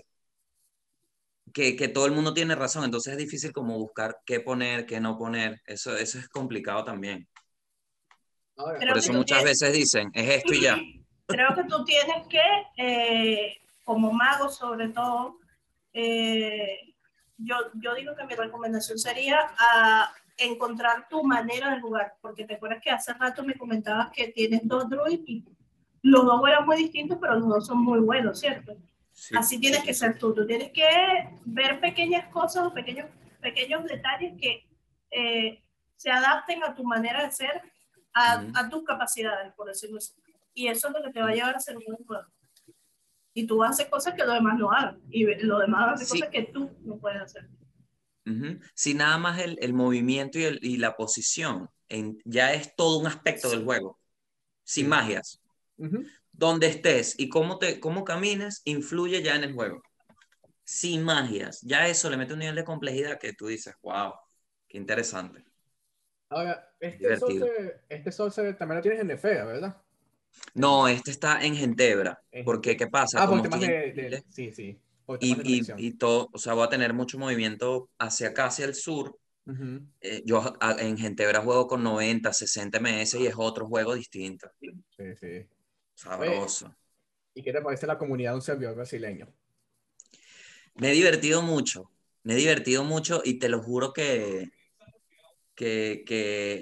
que, que todo el mundo tiene razón, entonces es difícil como buscar qué poner, qué no poner, eso, eso es complicado también. Ahora, Por Creo que eso tú muchas tienes, veces dicen, es esto y ya. creo que tú tienes que, eh, como mago sobre todo, eh, yo, yo digo que mi recomendación sería a encontrar tu manera de jugar, porque te acuerdas que hace rato me comentabas que tienes dos druids y los dos eran muy distintos, pero los dos son muy buenos, ¿cierto? Sí, Así sí, tienes sí, que sí. ser tú, tú tienes que ver pequeñas cosas o pequeños, pequeños detalles que eh, se adapten a tu manera de ser, a, Ujú. a tus capacidades, por decirlo así. Y eso es lo que te va a Y- llevar a ser un buen jugador. Y tú vas a hacer cosas que los demás no hagan. Y los demás van a hacer cosas Sí, que tú no puedes hacer. ujú. Sí, nada más el, el movimiento y, el, y la posición en, ya es todo un aspecto del juego, sin sí. magias. Ujú. Donde estés y cómo, te, cómo camines influye ya en el juego. Sin magias. Ya eso le mete un nivel de complejidad que tú dices, wow, qué interesante, Ahora, este divertido. Sorcerer, este Sorcerer también lo tienes en Nefea, ¿verdad? En, No, este está en Gentebra, en porque gente. ¿qué pasa? Ah, por Como temas estoy en de, Chile de- sí, sí, por temas de y, y, conexión. y todo, o sea, voy a tener mucho movimiento hacia acá, hacia el sur. Ujú. Eh, yo a- en Gentebra juego con noventa sesenta M S y es otro juego distinto, Sí, sí. Oye, sabroso. ¿y qué te parece la comunidad de un servidor brasileño? Me he divertido mucho, me he divertido mucho y te lo juro que, que, que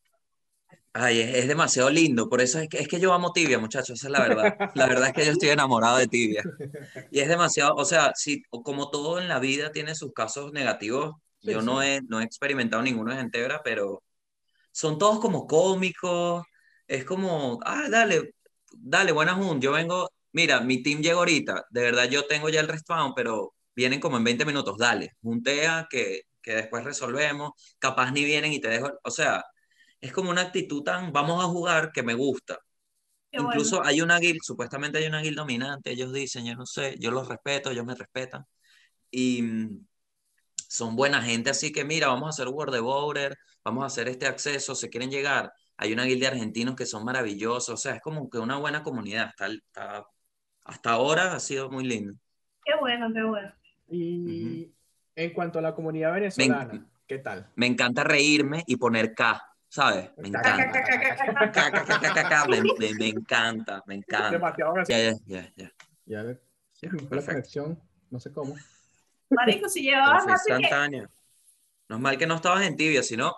ay, es, es demasiado lindo, por eso es que, es que yo amo Tibia, muchachos, esa es la verdad. La verdad es que yo estoy enamorado de Tibia. Y es demasiado, o sea, sí, como todo en la vida tiene sus casos negativos, Sí, yo no sí. he, no he experimentado ninguno en Gentebra, pero son todos como cómicos, es como, ah, dale, dale, buena jun, yo vengo, mira, mi team llega ahorita, de verdad yo tengo ya el respawn, pero vienen como en veinte minutos, dale, juntea que, que después resolvemos, capaz ni vienen y te dejo, o sea, es como una actitud tan, vamos a jugar que me gusta. Qué bueno. Incluso hay una guild, supuestamente hay una guild dominante, ellos dicen, yo no sé, yo los respeto, ellos me respetan. Y, son buena gente, así que mira, vamos a hacer World de Border, vamos a hacer este acceso, se quieren llegar. Hay una guilda de argentinos que son maravillosos, o sea, es como que una buena comunidad. Está, está- hasta ahora ha sido muy lindo. Qué bueno, qué bueno. Ujú. Y en cuanto a la comunidad Me, en- venezolana, ¿qué tal? me encanta reírme y poner K, ¿sabes? Me encanta. K, K, K, K, K, K, me, me- me encanta, me encanta. Demasiado Ya, gracioso. ya, ya, ya. Ya, sí, Ya, me fue la perfecto. conexión, no sé cómo. Marico, si Pero llevabas fue rato y que... instantáneo. No es mal que no estabas en tibia, sino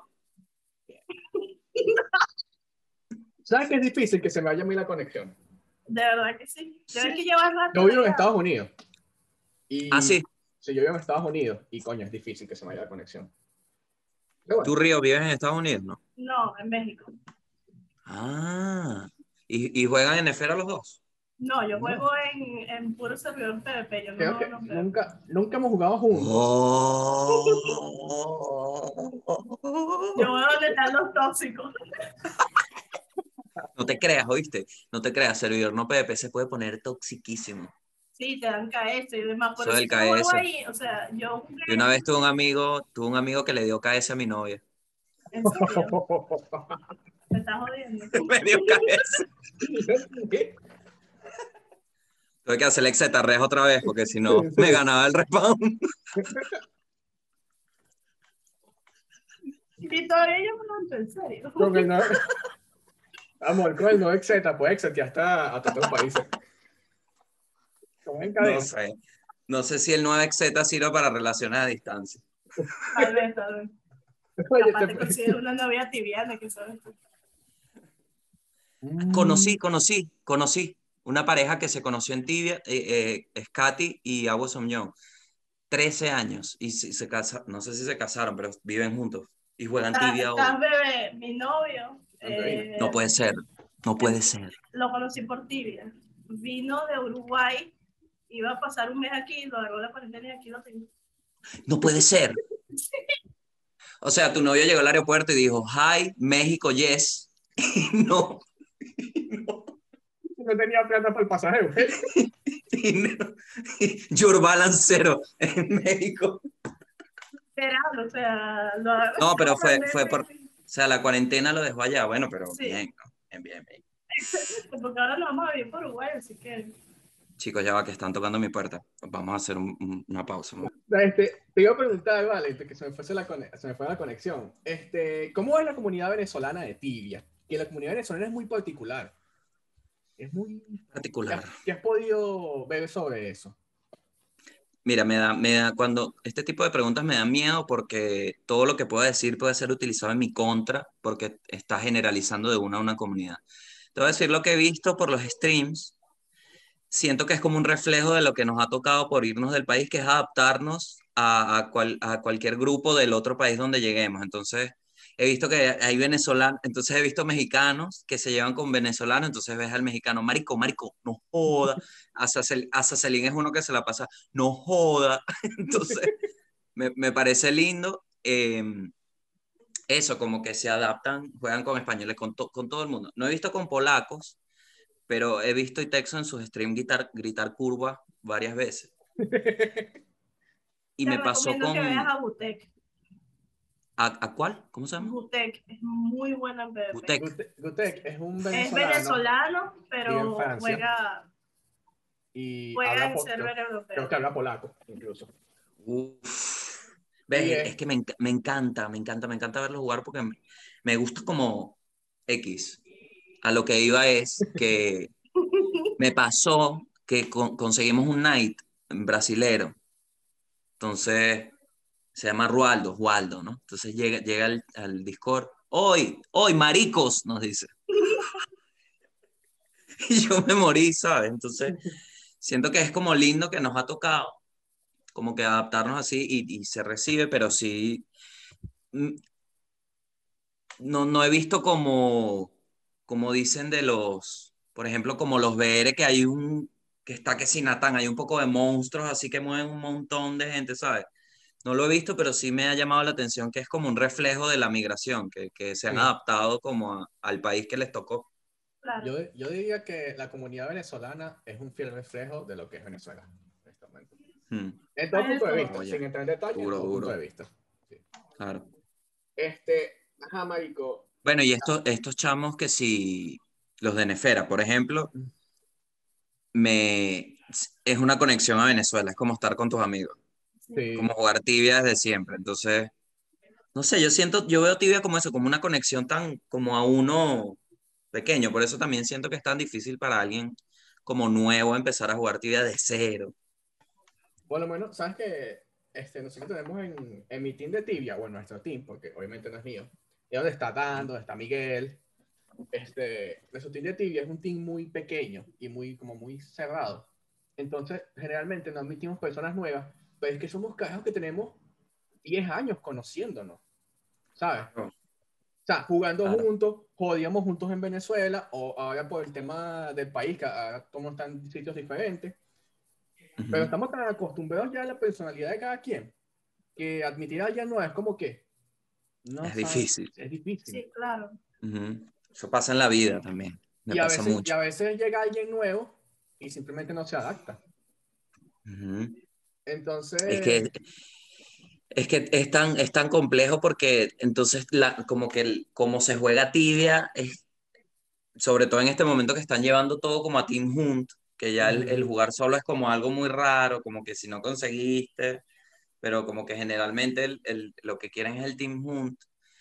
¿Sabes qué es difícil que se me vaya a mí la conexión? De verdad que sí. Yo sí. es que llevas rato Yo vivo en allá. Estados Unidos. Ah, Y sí. si yo vivo en Estados Unidos, y coño, es difícil que se me vaya la conexión. Pero ¿Tú, bueno, Río, vives en Estados Unidos, no? No, en México. Ah. ¿Y, y juegan en esfera los dos? No, yo no. juego en, en puro servidor P V P. Yo Creo no, que no juego. nunca, nunca hemos jugado juntos. Yo Oh. voy donde están los tóxicos. No te creas, ¿oíste? No te creas, servidor no P V P se puede poner toxiquísimo. Sí, te dan K S y demás. Por Eso eso del yo juego K S. ahí. O sea, yo jugué. Y una vez tuve un amigo, tuve un amigo que le dio K S a mi novia. En serio, me estás jodiendo. Me dio K S. Tuve que hacer el exetarres otra vez porque si no me Sí. ganaba el respawn. Y todavía yo me lo en serio. Con el no... Amor, con el no exeta, pues exet ya está hasta otros países. Como en No cadena. sé. No sé si el nueve exeta sirve para relaciones a distancia. Tal vez, tal vez. Oye, Capaz te te... consideras una novia tibiana, que sabes tú. Mm, Conocí, conocí, conocí una pareja que se conoció en Tibia, eh, eh, es Katy y Awo Somñón. trece años y se, se casa, no sé si se casaron, pero viven juntos y juegan Estás, Tibia hoy. estás bebé, mi novio. ¿dónde vino? No Eh, puede ser, no puede ser. lo conocí por tibia. Vino de Uruguay, iba a pasar un mes aquí, lo agarró la cuarentena y aquí lo tengo. No puede ser. O sea, tu novio llegó al aeropuerto y dijo, hi, México, yes. Y no, No tenía plata para el pasaje, güey. y no, your balance cero en México. Era, o sea, lo agarró No, pero la fue, fue pandemia por, o sea, la cuarentena lo dejó allá. Bueno, pero sí, bien, ¿no? Bien, bien, bien. excelente, porque ahora lo vamos a vivir por Uruguay, así que Chicos, ya va que están tocando mi puerta. Vamos a hacer un- un- una pausa. Este, te iba a preguntar, vale, este, que se me, fuese la cone- se me fue la conexión. Este, ¿cómo es la comunidad venezolana de Tibia? Que la comunidad venezolana es muy particular. Es muy... ¿Qué Particular. has, qué has podido ver sobre eso? Mira, me da, me da, cuando este tipo de preguntas me dan miedo porque todo lo que pueda decir puede ser utilizado en mi contra porque está generalizando de una a una comunidad. Te voy a decir lo que he visto por los streams. Siento que es como un reflejo de lo que nos ha tocado por irnos del país, que es adaptarnos a, a, cual- a cualquier grupo del otro país donde lleguemos. Entonces, he visto que hay venezolanos, entonces he visto mexicanos que se llevan con venezolanos, entonces ves al mexicano, marico, marico, no joda. Azazelín es uno que se la pasa, no joda. Entonces, me, me parece lindo. eh, eso, como que se adaptan, juegan con españoles, con, to- con todo el mundo. No he visto con polacos, pero he visto y Texo en sus streams gritar, gritar curva varias veces. Y te me pasó recomiendo que veas con... a Butek. ¿A, a cuál? ¿Cómo se llama? Butek es muy buena en P V P. Butek. Gute- Gutek es un Es venezolano, venezolano, vive en pero Francia juega, y juega habla, en po- creo, server creo europeo. que habla polaco, incluso. Uf. Y ¿Ves? Es es, que me, enc- me encanta, me encanta, me encanta verlo jugar porque me, me gusta como X. A lo que iba es que me pasó que con- conseguimos un night brasilero. Entonces se llama Rualdo, Waldo, ¿no? Entonces llega, llega al, al Discord. Hoy, hoy, maricos, nos dice. Y yo me morí, ¿sabes? Entonces siento que es como lindo que nos ha tocado, como que adaptarnos así y, y se recibe, pero sí, mm, no, no he visto como, como dicen de los, por ejemplo, como los V R, que hay un, que está que sin Natán, hay un poco de monstruos así que mueven un montón de gente, ¿sabes? No lo he visto, pero sí me ha llamado la atención que es como un reflejo de la migración, que, que se han sí, adaptado como a- al país que les tocó. Claro. yo, yo diría que la comunidad venezolana es un fiel reflejo de lo que es Venezuela. Honestamente. Hmm. En todo Hay de punto de todo. vista, Oye, sin entrar en detalle, en duro, todo punto duro. de vista. Sí. Claro. Este, ajá, marico. Bueno, y estos, estos chamos que si, los de Nefera, por ejemplo, me, es una conexión a Venezuela, es como estar con tus amigos, como Sí. jugar tibia desde siempre. Entonces, no sé, yo siento, yo veo tibia como eso, como una conexión tan, como a uno pequeño, por eso también siento que es tan difícil para alguien como nuevo empezar a jugar tibia de cero. Por lo menos, ¿sabes qué? Este, nosotros tenemos en, en mi team de tibia, bueno, nuestro team, porque obviamente no es mío, y donde está Dan, donde está Miguel. Este, nuestro team de tibia es un team muy pequeño y muy, como muy cerrado. Entonces, generalmente no admitimos personas nuevas, pero es que somos carajos que tenemos diez años conociéndonos, ¿sabes? Claro, O sea, jugando claro. juntos, jodíamos juntos en Venezuela, o ahora por el tema del país, que ahora como están en sitios diferentes, pero Ujú. estamos tan acostumbrados ya a la personalidad de cada quien, que admitir a alguien no es como que no Es sabe, difícil. es difícil. Sí, claro. Ujú. Eso pasa en la vida también, me Y a pasa veces, y mucho. a veces llega alguien nuevo y simplemente no se adapta. Ujú. Es que, Entonces, es que es tan, es tan complejo porque entonces la, como que el- como se juega tibia, es, sobre todo en este momento que están llevando todo como a Team Hunt, que ya el, el ujú, jugar solo es como algo muy raro, como que si no conseguiste, pero como que generalmente el, el- lo que quieren es el Team Hunt.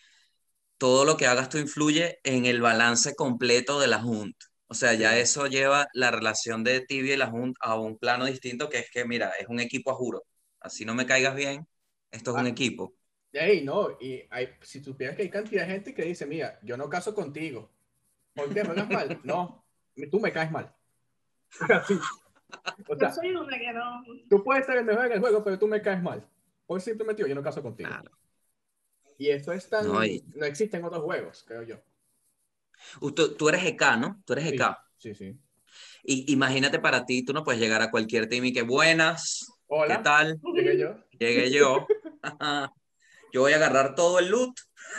Todo lo que hagas tú influye en el balance completo de la Hunt. O sea, ya sí. eso lleva la relación de tibia y la Hunt a un plano distinto, que es que, mira, es un equipo a juro. Así no me caigas bien, esto es un Ah, equipo. de ahí, no, y hay, si supieras que hay cantidad de gente que dice, mira, yo no caso contigo. ¿Por qué? ¿Juegas mal? No, tú me caes mal. Así. O Yo sea, soy una que no. tú puedes ser el mejor en el juego, pero tú me caes mal. Por simplemente yo no caso contigo. Claro. Y eso es tan, No, y, no existe en otros juegos, creo yo. uh, tú, tú eres E K, ¿no? Tú eres Sí, E K. sí, sí. Y imagínate para ti, tú no puedes llegar a cualquier team y que buenas, ¿qué Hola, tal? llegué yo. Llegué yo. Yo voy a agarrar todo el loot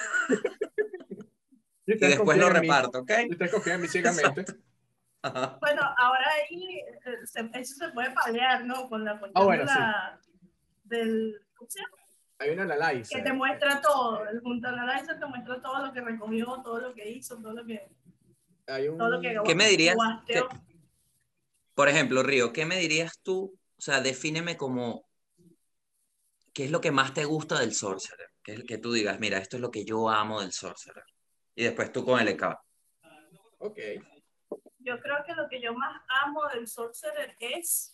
Y y ustedes después confían lo en mí. reparto, ¿ok? Y ustedes confían en mí ciegamente. Exacto. Ajá. Bueno, ahora ahí eh, se- eso se puede paliar, ¿no? Con la Ah, cuestión de bueno, sí. la, del, ¿cómo se llama? Hay una Que te analyzer. muestra todo. El junto análisis te muestra todo lo que recogió, todo lo que hizo, todo lo que, Hay todo lo que ¿Qué un... me dirías? guasteó. Que, por ejemplo, Río, ¿qué me dirías tú? O sea, defíneme como, ¿qué es lo que más te gusta del Sorcerer? Que, es- que tú digas, mira, esto es lo que yo amo del Sorcerer. Y después tú con el E K. Ok. Yo creo que lo que yo más amo del Sorcerer es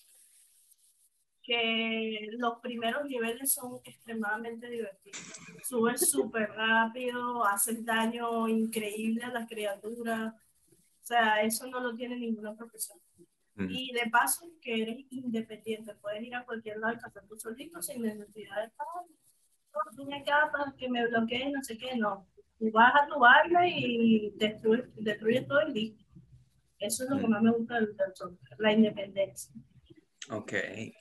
que los primeros niveles son extremadamente divertidos. Subes súper rápido, haces daño increíble a las criaturas. O sea, eso no lo tiene ninguna profesión. Mm. Y de paso, que eres independiente, puedes ir a cualquier lado y cazar tú solito sin necesidad de estar, no, vine acá para que me bloqueen, no sé qué, no. Tú vas a tu vaina y destruyes, destruyes todo y listo. Eso es lo que Mm. más me gusta del, del software, la independencia. Ok.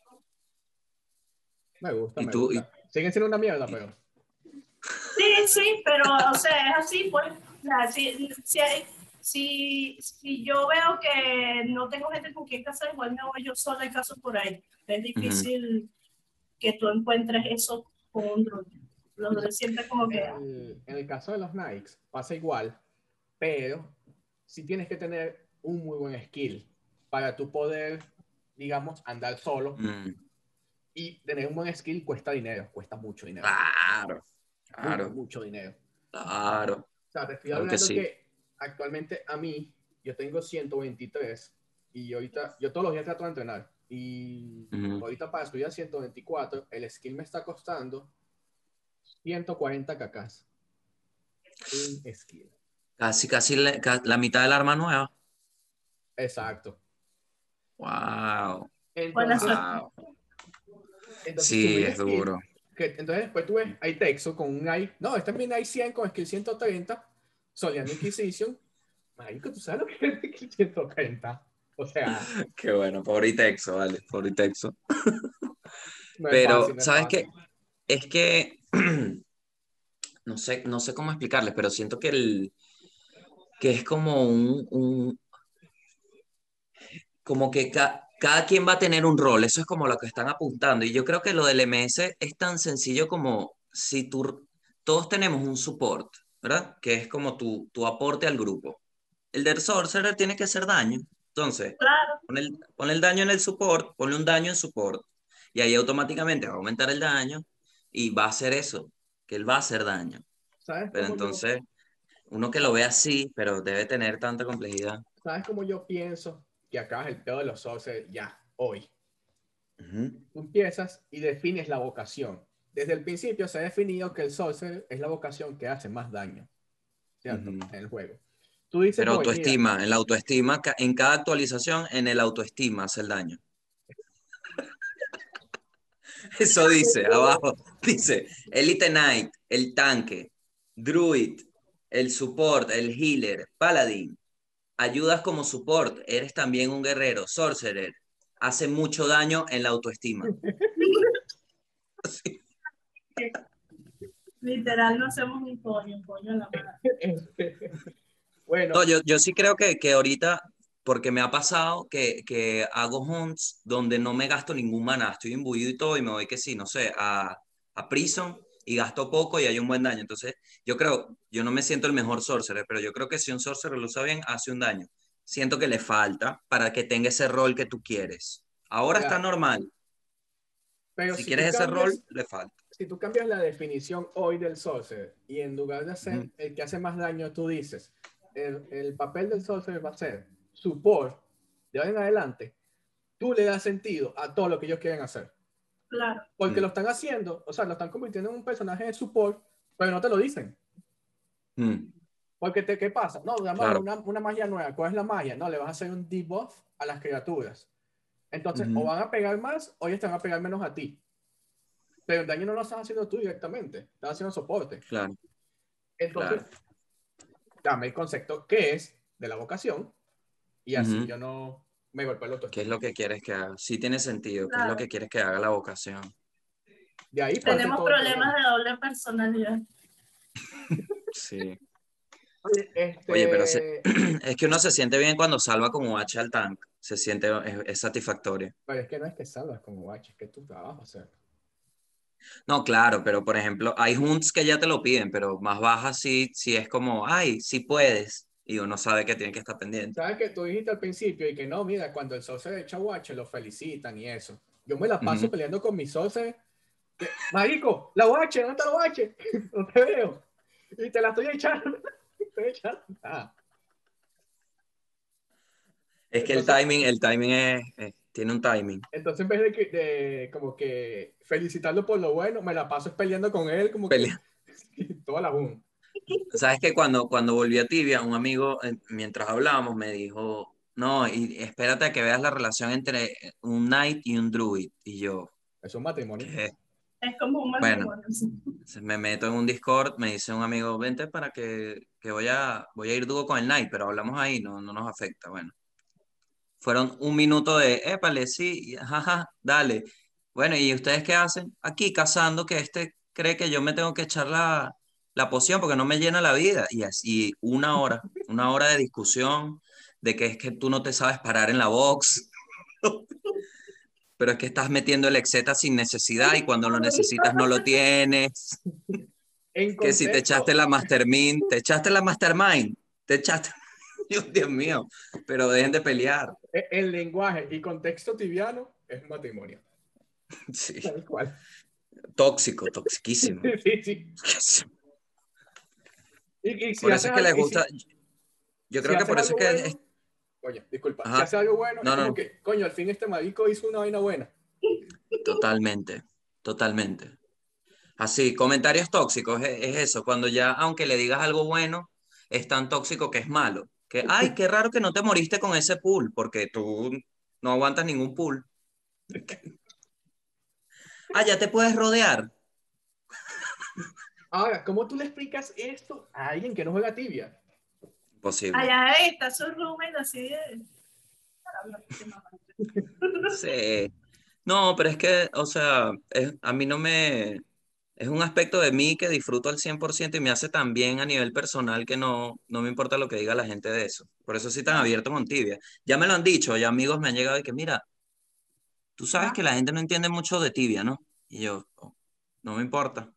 Me gusta, Y me tú, y, gusta. Siguen siendo una mierda, pero... Sí, sí, pero, o sea, es así, pues. O sea, si, si, si, si yo veo que no tengo gente con quien casar, igual me voy yo sola y caso por ahí. Es ujú. difícil que tú encuentres eso con un druid. Los druids siempre como En que, el, en el caso de los Knights pasa igual, pero si tienes que tener un muy buen skill para tú poder, digamos, andar solo. Mm. Y tener un buen skill cuesta dinero, cuesta mucho dinero. Claro, Mucho, claro, mucho dinero. claro, O sea, te estoy claro que hablando sí. que actualmente a mí, yo tengo ciento veintitrés y ahorita, yo todos los días trato de entrenar. Y Ujú. ahorita para subir a ciento veinticuatro, el skill me está costando ciento cuarenta cacas. Un skill. Casi, casi la, ca- la mitad del arma nueva. Exacto. Wow, buena Entonces, suerte. wow. entonces Sí, subir es skill, duro. que entonces después tú ves, hay Texo con un I, no, este es mi I cien con skill ciento treinta, Soliano Inquisition. Marico, ¿tú sabes lo que es el skill ciento treinta? O sea, Qué bueno, pobre Texo, vale, pobre Texo. no es Pero, fácil, no es ¿sabes qué? fácil. Es que no sé, no sé cómo explicarles, pero siento que el que es como un, un como que ca- cada quien va a tener un rol, eso es como lo que están apuntando. Y yo creo que lo del M S es tan sencillo como si tú, todos tenemos un support, ¿verdad? Que es como tu, tu aporte al grupo. El del sorcerer tiene que hacer daño. Entonces, Claro, pon el, pon el daño en el support, ponle un daño en support. Y ahí automáticamente va a aumentar el daño y va a hacer eso, que él va a hacer daño. ¿Sabes Pero cómo yo, entonces, uno que lo ve así, pero debe tener tanta complejidad. sabes cómo yo pienso que acá es el pedo de los socios ya, hoy? Ujú, Tú empiezas y defines la vocación. Desde el principio se ha definido que el sorcerer es la vocación que hace más daño, ¿cierto? ujú. En el juego. Tú dices, Pero voy, mira, autoestima, en la autoestima, ca- en cada actualización, en el autoestima hace el daño. Eso dice, abajo, dice, Elite Knight, el tanque, Druid, el support, el healer, Paladin, ayudas como support, eres también un guerrero, Sorcerer, hace mucho daño en la autoestima. literal no hacemos un pollo, un pollo en la mano. bueno, No, yo, yo sí creo que, que ahorita, porque me ha pasado que, que hago hunts donde no me gasto ningún maná, estoy imbuido y todo, y me voy que sí, no sé, a, a Prison y gasto poco y hay un buen daño. Entonces, yo creo, yo no me siento el mejor sorcerer, pero yo creo que si un sorcerer lo usa bien, hace un daño. Siento que le falta para que tenga ese rol que tú quieres. Ahora está claro, normal. pero Si si tú quieres ese rol, cambias, le falta. si tú cambias la definición hoy del sorcerer y en lugar de Ujú, ser el que hace más daño, tú dices, el, el papel del sorcerer va a ser support de ahora en adelante, tú le das sentido a todo lo que ellos quieren hacer. Claro, Porque mm, lo están haciendo, o sea, lo están convirtiendo en un personaje de support, pero no te lo dicen. mm, Porque, te, ¿qué pasa? No, vamos a ver claro. una, una magia nueva. ¿Cuál es la magia? No, le vas a hacer un debuff a las criaturas. Entonces, o Ujú, van a pegar más o ellos te van a pegar menos a ti. Pero el daño no lo estás haciendo tú directamente, estás haciendo soporte. claro, Entonces, claro. dame el concepto que es de la vocación y así Ujú. yo no me golpeo el ¿Qué es autoestima. lo que quieres que haga? Sí tiene sentido. ¿Qué es lo claro. que quieres que haga la vocación? De ahí parte Tenemos todo el problemas problema. de doble personalidad. Sí. Oye, Oye, pero se- este, es que uno se siente bien cuando salva con U H al tank. Se siente, es, es satisfactorio. pero es que no es que salgas como bache, es que tu trabajo hacer. No, claro, pero por ejemplo, hay hunts que ya te lo piden, pero más bajas sí, sí es como, ay, sí puedes. Y uno sabe que tiene que estar pendiente. Sabes que tú dijiste al principio y que no, mira, cuando el socio echa guache lo felicitan y eso. Yo me la paso Ujú. peleando con mis socios. Que, marico, la guache, ¿dónde está la guache? No te veo. Y te la estoy echando. Estoy echando. Ah, Es que el entonces, timing, el timing es, es- tiene un timing. entonces en vez de, que, de como que felicitarlo por lo bueno, me la paso peleando con él como que Pelea. toda la boom. Sabes que cuando, cuando volví a Tibia, un amigo, eh, mientras hablábamos, me dijo, no, y espérate a que veas la relación entre un knight y un druid. Y yo, Es un matrimonio. ¿qué? Es como un Bueno, matrimonio. Sí. se- me meto en un Discord, me dice un amigo, vente para que, que voy a, voy a ir dúo con el Knight, pero hablamos ahí, no, no nos afecta. Bueno, fueron un minuto de, épale, sí, jaja, dale. Bueno, ¿y ustedes qué hacen? Aquí cazando que este cree que yo me tengo que echar la, la poción porque no me llena la vida. Y así una hora, una hora de discusión de que es que tú no te sabes parar en la box, pero es que estás metiendo el exeta sin necesidad y cuando lo necesitas no lo tienes. En Que si te echaste contexto, la Mastermind, te echaste la Mastermind, te echaste. Dios, Dios mío, pero dejen de pelear. e- el lenguaje y contexto tibiano es un matrimonio. Sí. Tal cual. Tóxico, toxiquísimo. Sí, sí. Y, y si Por eso haces es que algo, les y gusta. si, Yo si creo que haces por eso algo es que. bueno, es- oye, disculpa, si Ajá. haces algo bueno, es No, como no, que, coño, al fin este marico hizo una vaina buena. totalmente. Totalmente. Así, comentarios tóxicos es, es eso. Cuando ya, aunque le digas algo bueno, es tan tóxico que es malo. Que, ay, qué raro que no te moriste con ese pool, porque tú no aguantas ningún pool. Ah, ya te puedes rodear. Ahora, ¿cómo tú le explicas esto a alguien que no juega tibia? Posible. Allá está su roommate así de... Sí. No, pero es que, o sea, es- a mí no me... Es un aspecto de mí que disfruto al cien por ciento y me hace tan bien a nivel personal que no, no me importa lo que diga la gente de eso. Por eso soy tan abierto con Tibia. Ya me lo han dicho, ya amigos me han llegado y que, mira, tú sabes Ah. que la gente no entiende mucho de tibia, ¿no? Y yo, "Oh, no me importa".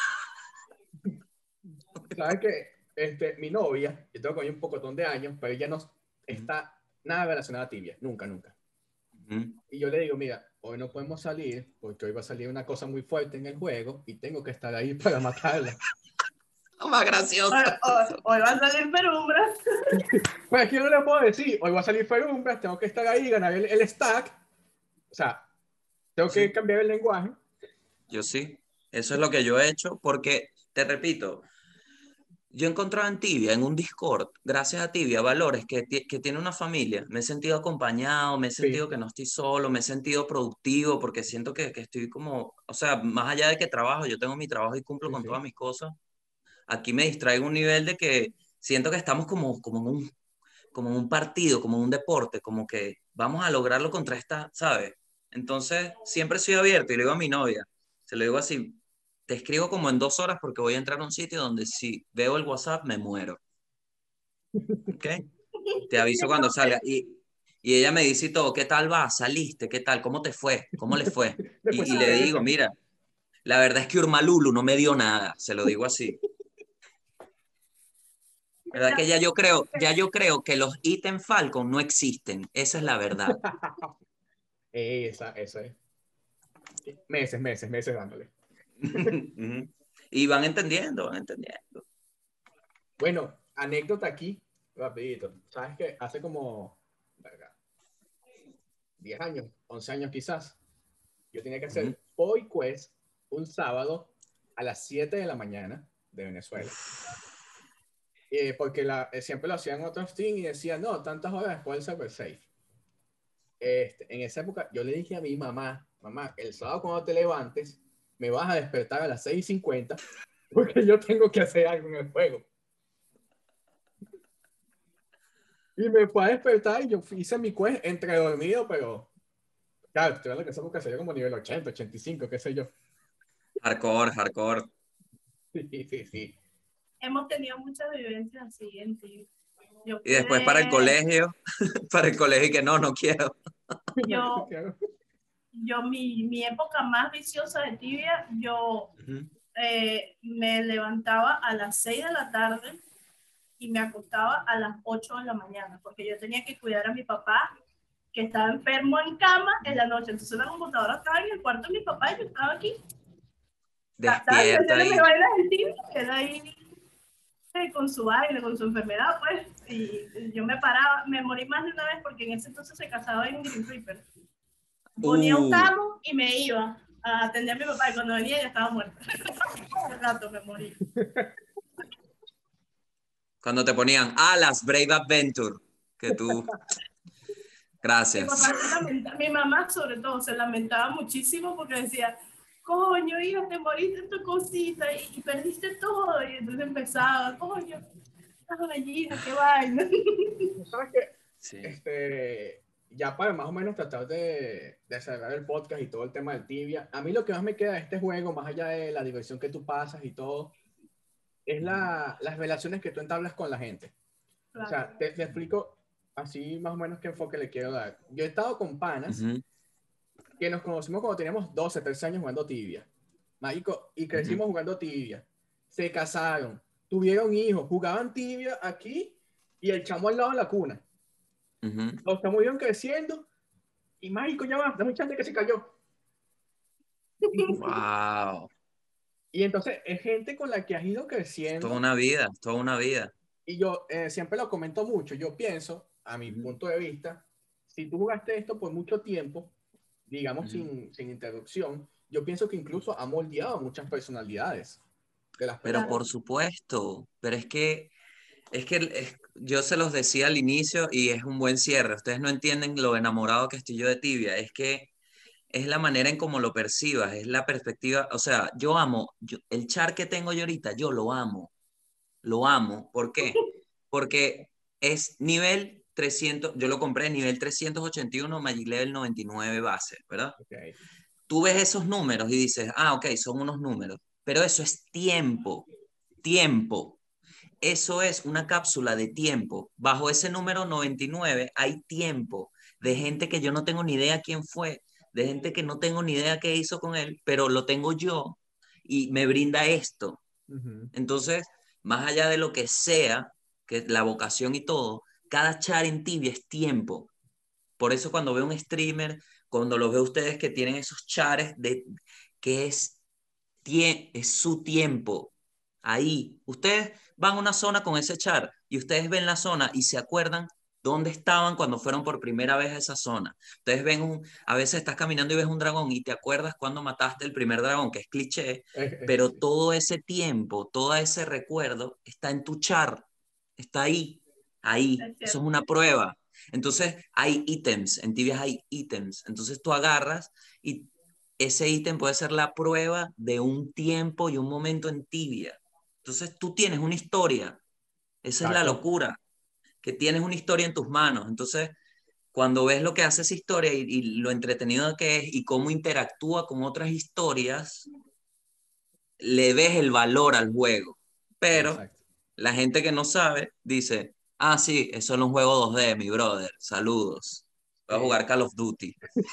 ¿Sabes que este, mi novia, yo tengo con ella un pocotón de años, pero ella no está nada relacionada a tibia, nunca, nunca. Ujú. Y yo le digo, mira, hoy no podemos salir porque hoy va a salir una cosa muy fuerte en el juego y tengo que estar ahí para matarla. Lo más gracioso. Hoy, hoy, hoy va a salir perumbras. Pues es que no le puedo decir, hoy va a salir Ferumbras, tengo que estar ahí, ganar el, el stack. O sea, tengo que Sí. cambiar el lenguaje. Yo sí. Eso es lo que yo he hecho porque, te repito, yo he encontrado en Tibia, en un Discord, gracias a Tibia, valores que, ti- que tiene una familia. Me he sentido acompañado, me he sentido Sí, que no estoy solo, me he sentido productivo porque siento que, que estoy como, o sea, más allá de que trabajo, yo tengo mi trabajo y cumplo sí, con todas sí. mis cosas. Aquí me distraigo un nivel de que siento que estamos como, como en un, como en un partido, como en un deporte, como que vamos a lograrlo contra esta, ¿sabes? Entonces, siempre soy abierto y le digo a mi novia, se lo digo así, te escribo como en dos horas porque voy a entrar a un sitio donde si veo el WhatsApp me muero, ¿ok? Te aviso cuando salga. Y, y ella me dice y todo, ¿qué tal va? ¿Saliste? ¿Qué tal? ¿Cómo te fue? ¿Cómo le fue? Después Y, y se le digo, regresa. mira, la verdad es que Urmalulu no me dio nada, se lo digo así. ¿Verdad que ya yo creo, ya yo creo que los ítems Falcon no existen? Esa es la verdad. Esa, esa es. Meses, meses, meses dándole. Ujú. Y van entendiendo, van entendiendo. Bueno, anécdota aquí, rapidito. ¿Sabes qué? Hace como verga, diez años, once años quizás, yo tenía que Ujú. hacer Boy Quest un sábado a las siete de la mañana de Venezuela. Eh, porque la, eh, siempre lo hacían otros teams y decían, no, tantas horas después del server safe. Este, en esa época yo le dije a mi mamá, mamá, el sábado cuando te levantes, me vas a despertar a las seis y cincuenta porque yo tengo que hacer algo en el juego. Y me fue a despertar y yo hice mi quest entre dormido, pero claro, estoy hablando que esa época sería como nivel ochenta, ochenta y cinco, qué sé yo. Hardcore, hardcore. Sí, sí, sí. Hemos tenido muchas vivencias así en ti. Yo Y después para el pude, colegio, para el colegio y que no, no quiero. No, yo, claro. yo mi, mi época más viciosa de tibia, yo Ujú. eh, me levantaba a las seis de la tarde y me acostaba a las ocho de la mañana, porque yo tenía que cuidar a mi papá, que estaba enfermo en cama en la noche. Entonces la computadora estaba en el cuarto de mi papá y yo estaba aquí, estaba Despierta haciendo mis y vainas en tibia, él ahí eh, con su vaina, con su enfermedad, pues, y yo me paraba, me morí más de una vez porque en ese entonces se casaba en un Green Reaper. Ponía un uh, camo y me iba a atender a mi papá y cuando venía ya estaba muerta. Un rato me morí. cuando te ponían alas, Brave Adventure, que tú, Mi gracias. papá se lamentaba, mi mamá sobre todo se lamentaba muchísimo porque decía, coño, hija, te moriste en tu cosita y, y perdiste todo. Y entonces empezaba, coño, las gallinas, qué vaina. ¿Sabes qué? Sí. Este, ya para más o menos tratar de, de cerrar el podcast y todo el tema del tibia, a mí lo que más me queda de este juego, más allá de la diversión que tú pasas y todo, es la, las relaciones que tú entablas con la gente. O Claro. sea, te, te explico así más o menos qué enfoque le quiero dar. Yo he estado con panas Ujú, que nos conocimos cuando teníamos doce, trece años jugando tibia. Marico, y ujú, crecimos jugando tibia. Se casaron, tuvieron hijos, jugaban tibia aquí y el chamo al lado de la cuna. ujú. Los chamos iban creciendo y mágico, ya va, dame un chance que se cayó. Wow. Y entonces es gente con la que has ido Es toda creciendo una vida, es toda una vida. y yo eh, siempre lo comento mucho. Yo pienso, a mi Ujú, punto de vista, si tú jugaste esto por mucho tiempo, digamos ujú. sin, sin interrupción, yo pienso que incluso ha moldeado muchas personalidades de las Pero Claro. por personas. supuesto, pero es que, es que es- yo se los decía al inicio y es un buen cierre. Ustedes no entienden lo enamorado que estoy yo de Tibia. Es que es la manera en cómo lo percibas, es la perspectiva. O sea, yo amo, yo- el char que tengo yo ahorita, yo lo amo, lo amo. ¿Por qué? Porque es nivel trescientos, yo lo compré nivel trescientos ochenta y uno, Magic Level noventa y nueve base, ¿verdad? Okay. Tú ves esos números y dices, ah, ok, son unos números, pero eso es tiempo, tiempo. Eso es una cápsula de tiempo. Bajo ese número noventa y nueve hay tiempo de gente que yo no tengo ni idea quién fue, de gente que no tengo ni idea qué hizo con él, pero lo tengo yo y me brinda esto. Ujú. Entonces, más allá de lo que sea, que la vocación y todo, cada char en Tibia es tiempo. Por eso cuando veo un streamer, cuando los veo ustedes que tienen esos chares de que es, tie- es su tiempo. Ahí, ustedes van a una zona con ese char y ustedes ven la zona y se acuerdan dónde estaban cuando fueron por primera vez a esa zona. Ustedes ven un, a veces estás caminando y ves un dragón y te acuerdas cuando mataste el primer dragón, que es cliché, Es- es- pero sí, todo ese tiempo, todo ese recuerdo está en tu char, está ahí, ahí. Es Eso es cierto. una prueba. Entonces hay ítems, en Tibias hay ítems. Entonces tú agarras y ese ítem puede ser la prueba de un tiempo y un momento en Tibia. Entonces tú tienes una historia. Esa es la Exacto. locura, que tienes una historia en tus manos. Entonces, cuando ves lo que hace esa historia y, y lo entretenido que es y cómo interactúa con otras historias, le ves el valor al juego. Pero Exacto. la gente que no sabe dice, ah, sí, eso es un juego dos D, mi brother. Saludos. Voy a Sí. jugar Call of Duty.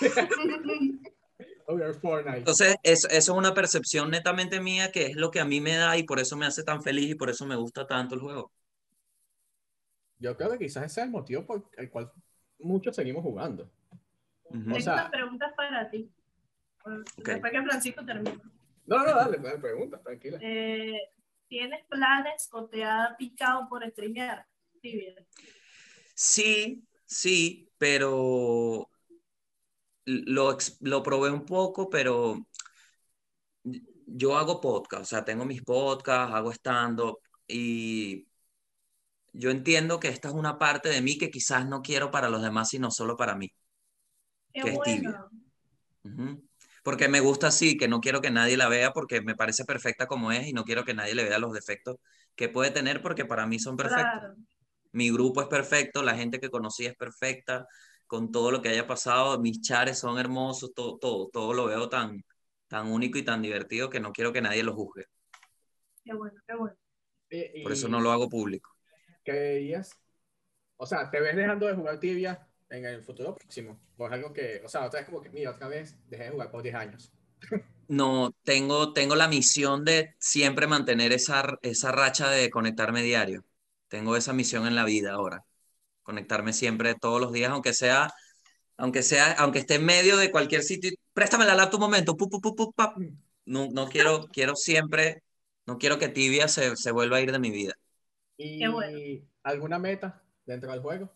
Over Fortnite. Entonces, eso, eso es una percepción netamente mía que es lo que a mí me da y por eso me hace tan feliz y por eso me gusta tanto el juego. Yo creo que quizás ese es el motivo por el cual muchos seguimos jugando. O Ujú. Tengo unas sea, preguntas para ti. Bueno, Ok. después que Francisco termine. no, no, dale, dale pregunta, tranquila. Eh, ¿Tienes planes o te ha picado por streamear? Sí, bien. Sí, sí, pero lo, ex- lo probé un poco, pero yo hago podcast, o sea, tengo mis podcasts, hago stand-up y yo entiendo que esta es una parte de mí que quizás no quiero para los demás, sino solo para mí, Qué que es tibia. bueno. Ujú. Porque me gusta así, que no quiero que nadie la vea porque me parece perfecta como es y no quiero que nadie le vea los defectos que puede tener porque para mí son perfectos. Claro. Mi grupo es perfecto, la gente que conocí es perfecta, con todo lo que haya pasado, mis chares son hermosos, todo, todo, todo lo veo tan, tan único y tan divertido que no quiero que nadie lo juzgue. Qué bueno, qué bueno. Y, Por eso no y lo hago público. ¿qué dirías? O sea, ¿te ves dejando de jugar tibia en el futuro próximo? O es algo que, o sea, otra vez como que, mira, otra vez dejé de jugar por diez años. No, tengo, tengo la misión de siempre mantener esa, esa racha de conectarme diario. Tengo esa misión en la vida ahora. Conectarme siempre todos los días, aunque sea, aunque sea, aunque esté en medio de cualquier sitio. Préstame la laptop un momento. Pu, pu, pu, pu, pap. No, no quiero, quiero siempre, no quiero que Tibia se, se vuelva a ir de mi vida. Qué bueno. ¿Y alguna meta dentro del juego?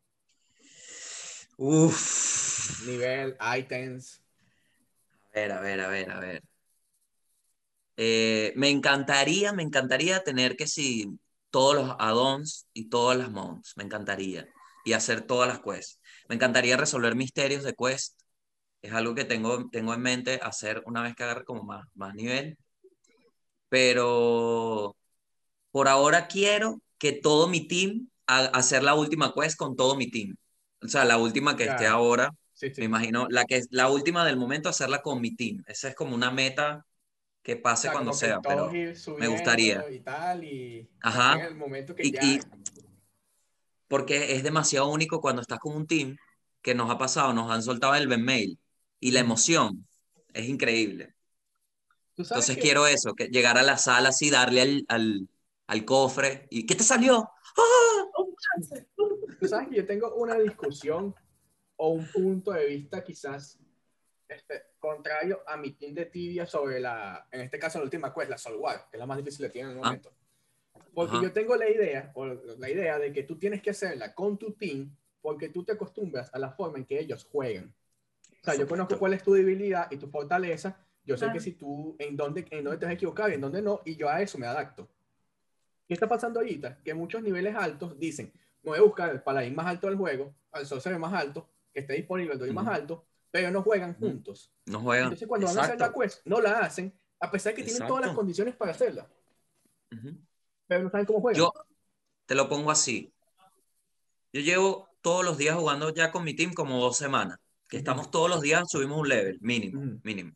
Uf. Nivel, items. A ver, a ver, a ver, a ver. Eh, me encantaría, me encantaría tener que si todos los add-ons y todas las mods, me encantaría. Y hacer todas las quests. Me encantaría resolver misterios de quest. Es algo que tengo, tengo en mente hacer una vez que agarre como más, más nivel. Pero por ahora quiero que todo mi team, a, hacer la última quest con todo mi team. O sea, la última que esté Ya, ahora, sí, me sí. imagino, la que es la última del momento, hacerla con mi team. Esa es como una meta que O pase sea, cuando como que sea, todos pero ir me gustaría. subiendo y tal, y en Ajá. el momento que Y, ya... y porque es demasiado único cuando estás con un team que nos ha pasado, nos han soltado el mail y la Ujú. emoción es increíble. Tú sabes Entonces que, quiero eso, que llegar a la sala así, darle al, al, al cofre y ¿qué te salió? ¡Ah! Un chance. tú sabes que yo tengo una discusión o un punto de vista quizás este, contrario a mi team de tibia sobre la, en este caso la última quest, la Solwar, que es la más difícil de tiene en el Ah, momento. Porque ajá, yo tengo la idea, o la idea de que tú tienes que hacerla con tu team porque tú te acostumbras a la forma en que ellos juegan. O por sea, yo conozco supuesto. cuál es tu debilidad y tu fortaleza. Yo sé que Claro. si tú, en dónde, en dónde te has equivocado y en dónde no, y yo a eso me adapto. ¿Qué está pasando ahorita? Que muchos niveles altos dicen, me voy a buscar el paladín más alto del juego, al sorcerer más alto, que esté disponible el druid más Ujú, alto, pero no juegan ujú. juntos. No juegan. Entonces, cuando van a hacer la Exacto, quest, no la hacen, a pesar de que tienen todas las exacto. condiciones para hacerla, Ujú. pero no saben cómo Yo juegan. te lo pongo así. Yo llevo todos los días jugando ya con mi team como dos semanas, que Ujú, estamos todos los días, subimos un level, mínimo, ujú. mínimo.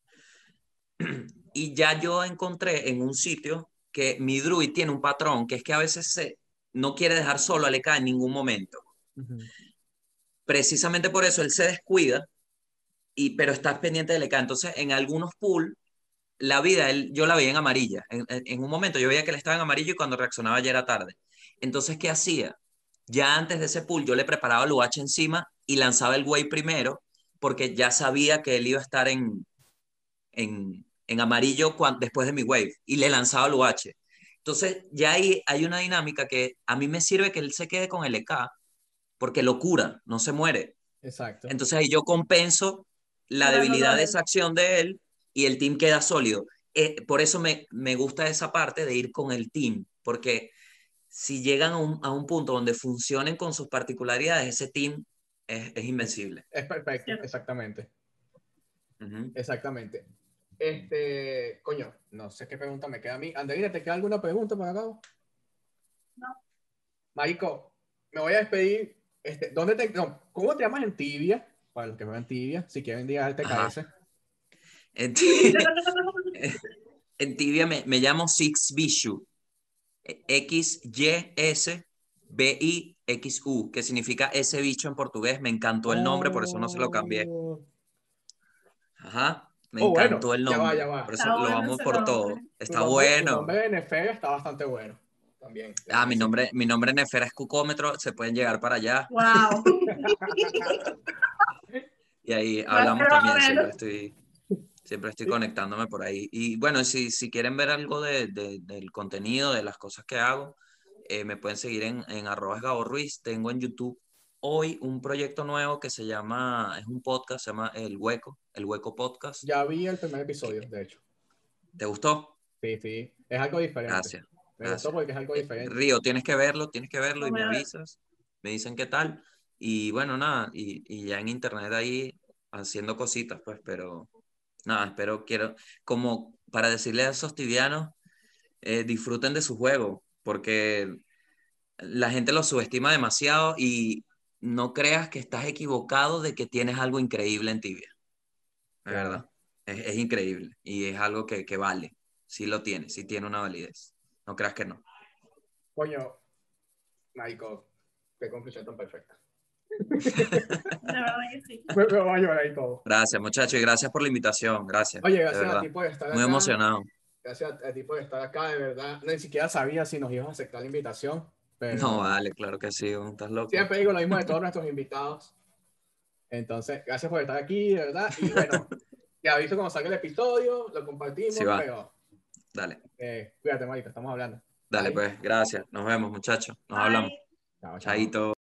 Y ya yo encontré en un sitio que mi druid tiene un patrón que es que a veces se, no quiere dejar solo al E K en ningún momento. Ujú. Precisamente por eso él se descuida y, pero estás pendiente del E K. Entonces, en algunos pool, la vida, él, yo la veía en amarilla. En, en, en un momento yo veía que él estaba en amarillo y cuando reaccionaba ya era tarde. Entonces, ¿qué hacía? Ya antes de ese pool, yo le preparaba el U H encima y lanzaba el wave primero, porque ya sabía que él iba a estar en, en, en amarillo cuando, después de mi wave, y le lanzaba el U H. Entonces, ya ahí hay una dinámica que a mí me sirve que él se quede con el E K, porque lo cura, no se muere. Exacto. Entonces ahí yo compenso la Curándolo debilidad a de él. esa acción de él y el team queda sólido. Eh, por eso me, me gusta esa parte de ir con el team, porque si llegan a un, a un punto donde funcionen con sus particularidades, ese team es, es invencible. Es perfecto, Cierto. exactamente. Ujú. Exactamente. Este, coño, no sé qué pregunta me queda a mí. Anderina, ¿te queda alguna pregunta para acá? No. Marico, me voy a despedir. Este, ¿dónde te, no, ¿cómo te llamas en Tibia? Para los que me ven Tibia, si quieren digan el T K S. En, en Tibia me, me llamo Six Bishu. X Y S B I X U, que significa ese bicho en portugués. Me encantó el nombre, por eso no se lo cambié. Oh, Ajá, me oh, bueno, encantó el ya va, nombre. ya va. Por eso Está lo bueno amo ese por todo. nombre. Tu Está nombre, tu bueno. nombre de N F L está bastante bueno. También, Ah, déjame mi decirte. nombre, mi nombre en Nefera es Cucómetro, se pueden llegar para allá. Wow. Y ahí Más hablamos también, siempre menos. estoy, siempre estoy Sí, conectándome por ahí. Y bueno, si, si quieren ver algo de, de- del contenido, de las cosas que hago, eh, me pueden seguir en, en arroba Gabo Ruiz. Tengo en YouTube hoy un proyecto nuevo que se llama, es un podcast, se llama El Hueco, El Hueco Podcast. ya vi el primer Que- episodio, de hecho. ¿Te gustó? Sí, sí. Es algo diferente. Gracias, Me gustó gracias. porque es algo Eh, diferente. Río, tienes que verlo, tienes que verlo Lo y voy me a ver. avisas, me dicen qué tal. Y bueno, nada, y, y ya en internet ahí haciendo cositas, pues, pero nada, espero, quiero, como para decirle a esos tibianos, eh, disfruten de su juego, porque la gente lo subestima demasiado y no creas que estás equivocado de que tienes algo increíble en tibia, de Claro. verdad. Es, es increíble y es algo que, que vale, sí lo tiene, sí tiene una validez. No creas que no. Coño, marico, qué conclusión tan perfecta. De verdad que sí. Me, me voy a llorar y todo. Gracias, muchachos, y gracias por la invitación. Gracias, Oye, de gracias a verdad. ti por estar Muy acá. emocionado. Gracias a ti por estar acá, de verdad. Ni siquiera sabía si nos ibas a aceptar la invitación, No, pero vale, claro que sí, estás loco. siempre digo lo mismo de todos nuestros invitados. Entonces, gracias por estar aquí, de verdad. Y bueno, te aviso cuando salga el episodio, lo Sí compartimos, va, pero dale, eh, cuídate, marico, estamos hablando. dale Bye. pues, gracias. Nos vemos, muchachos. Nos hablamos. Bye. Chao, chao. Chaito.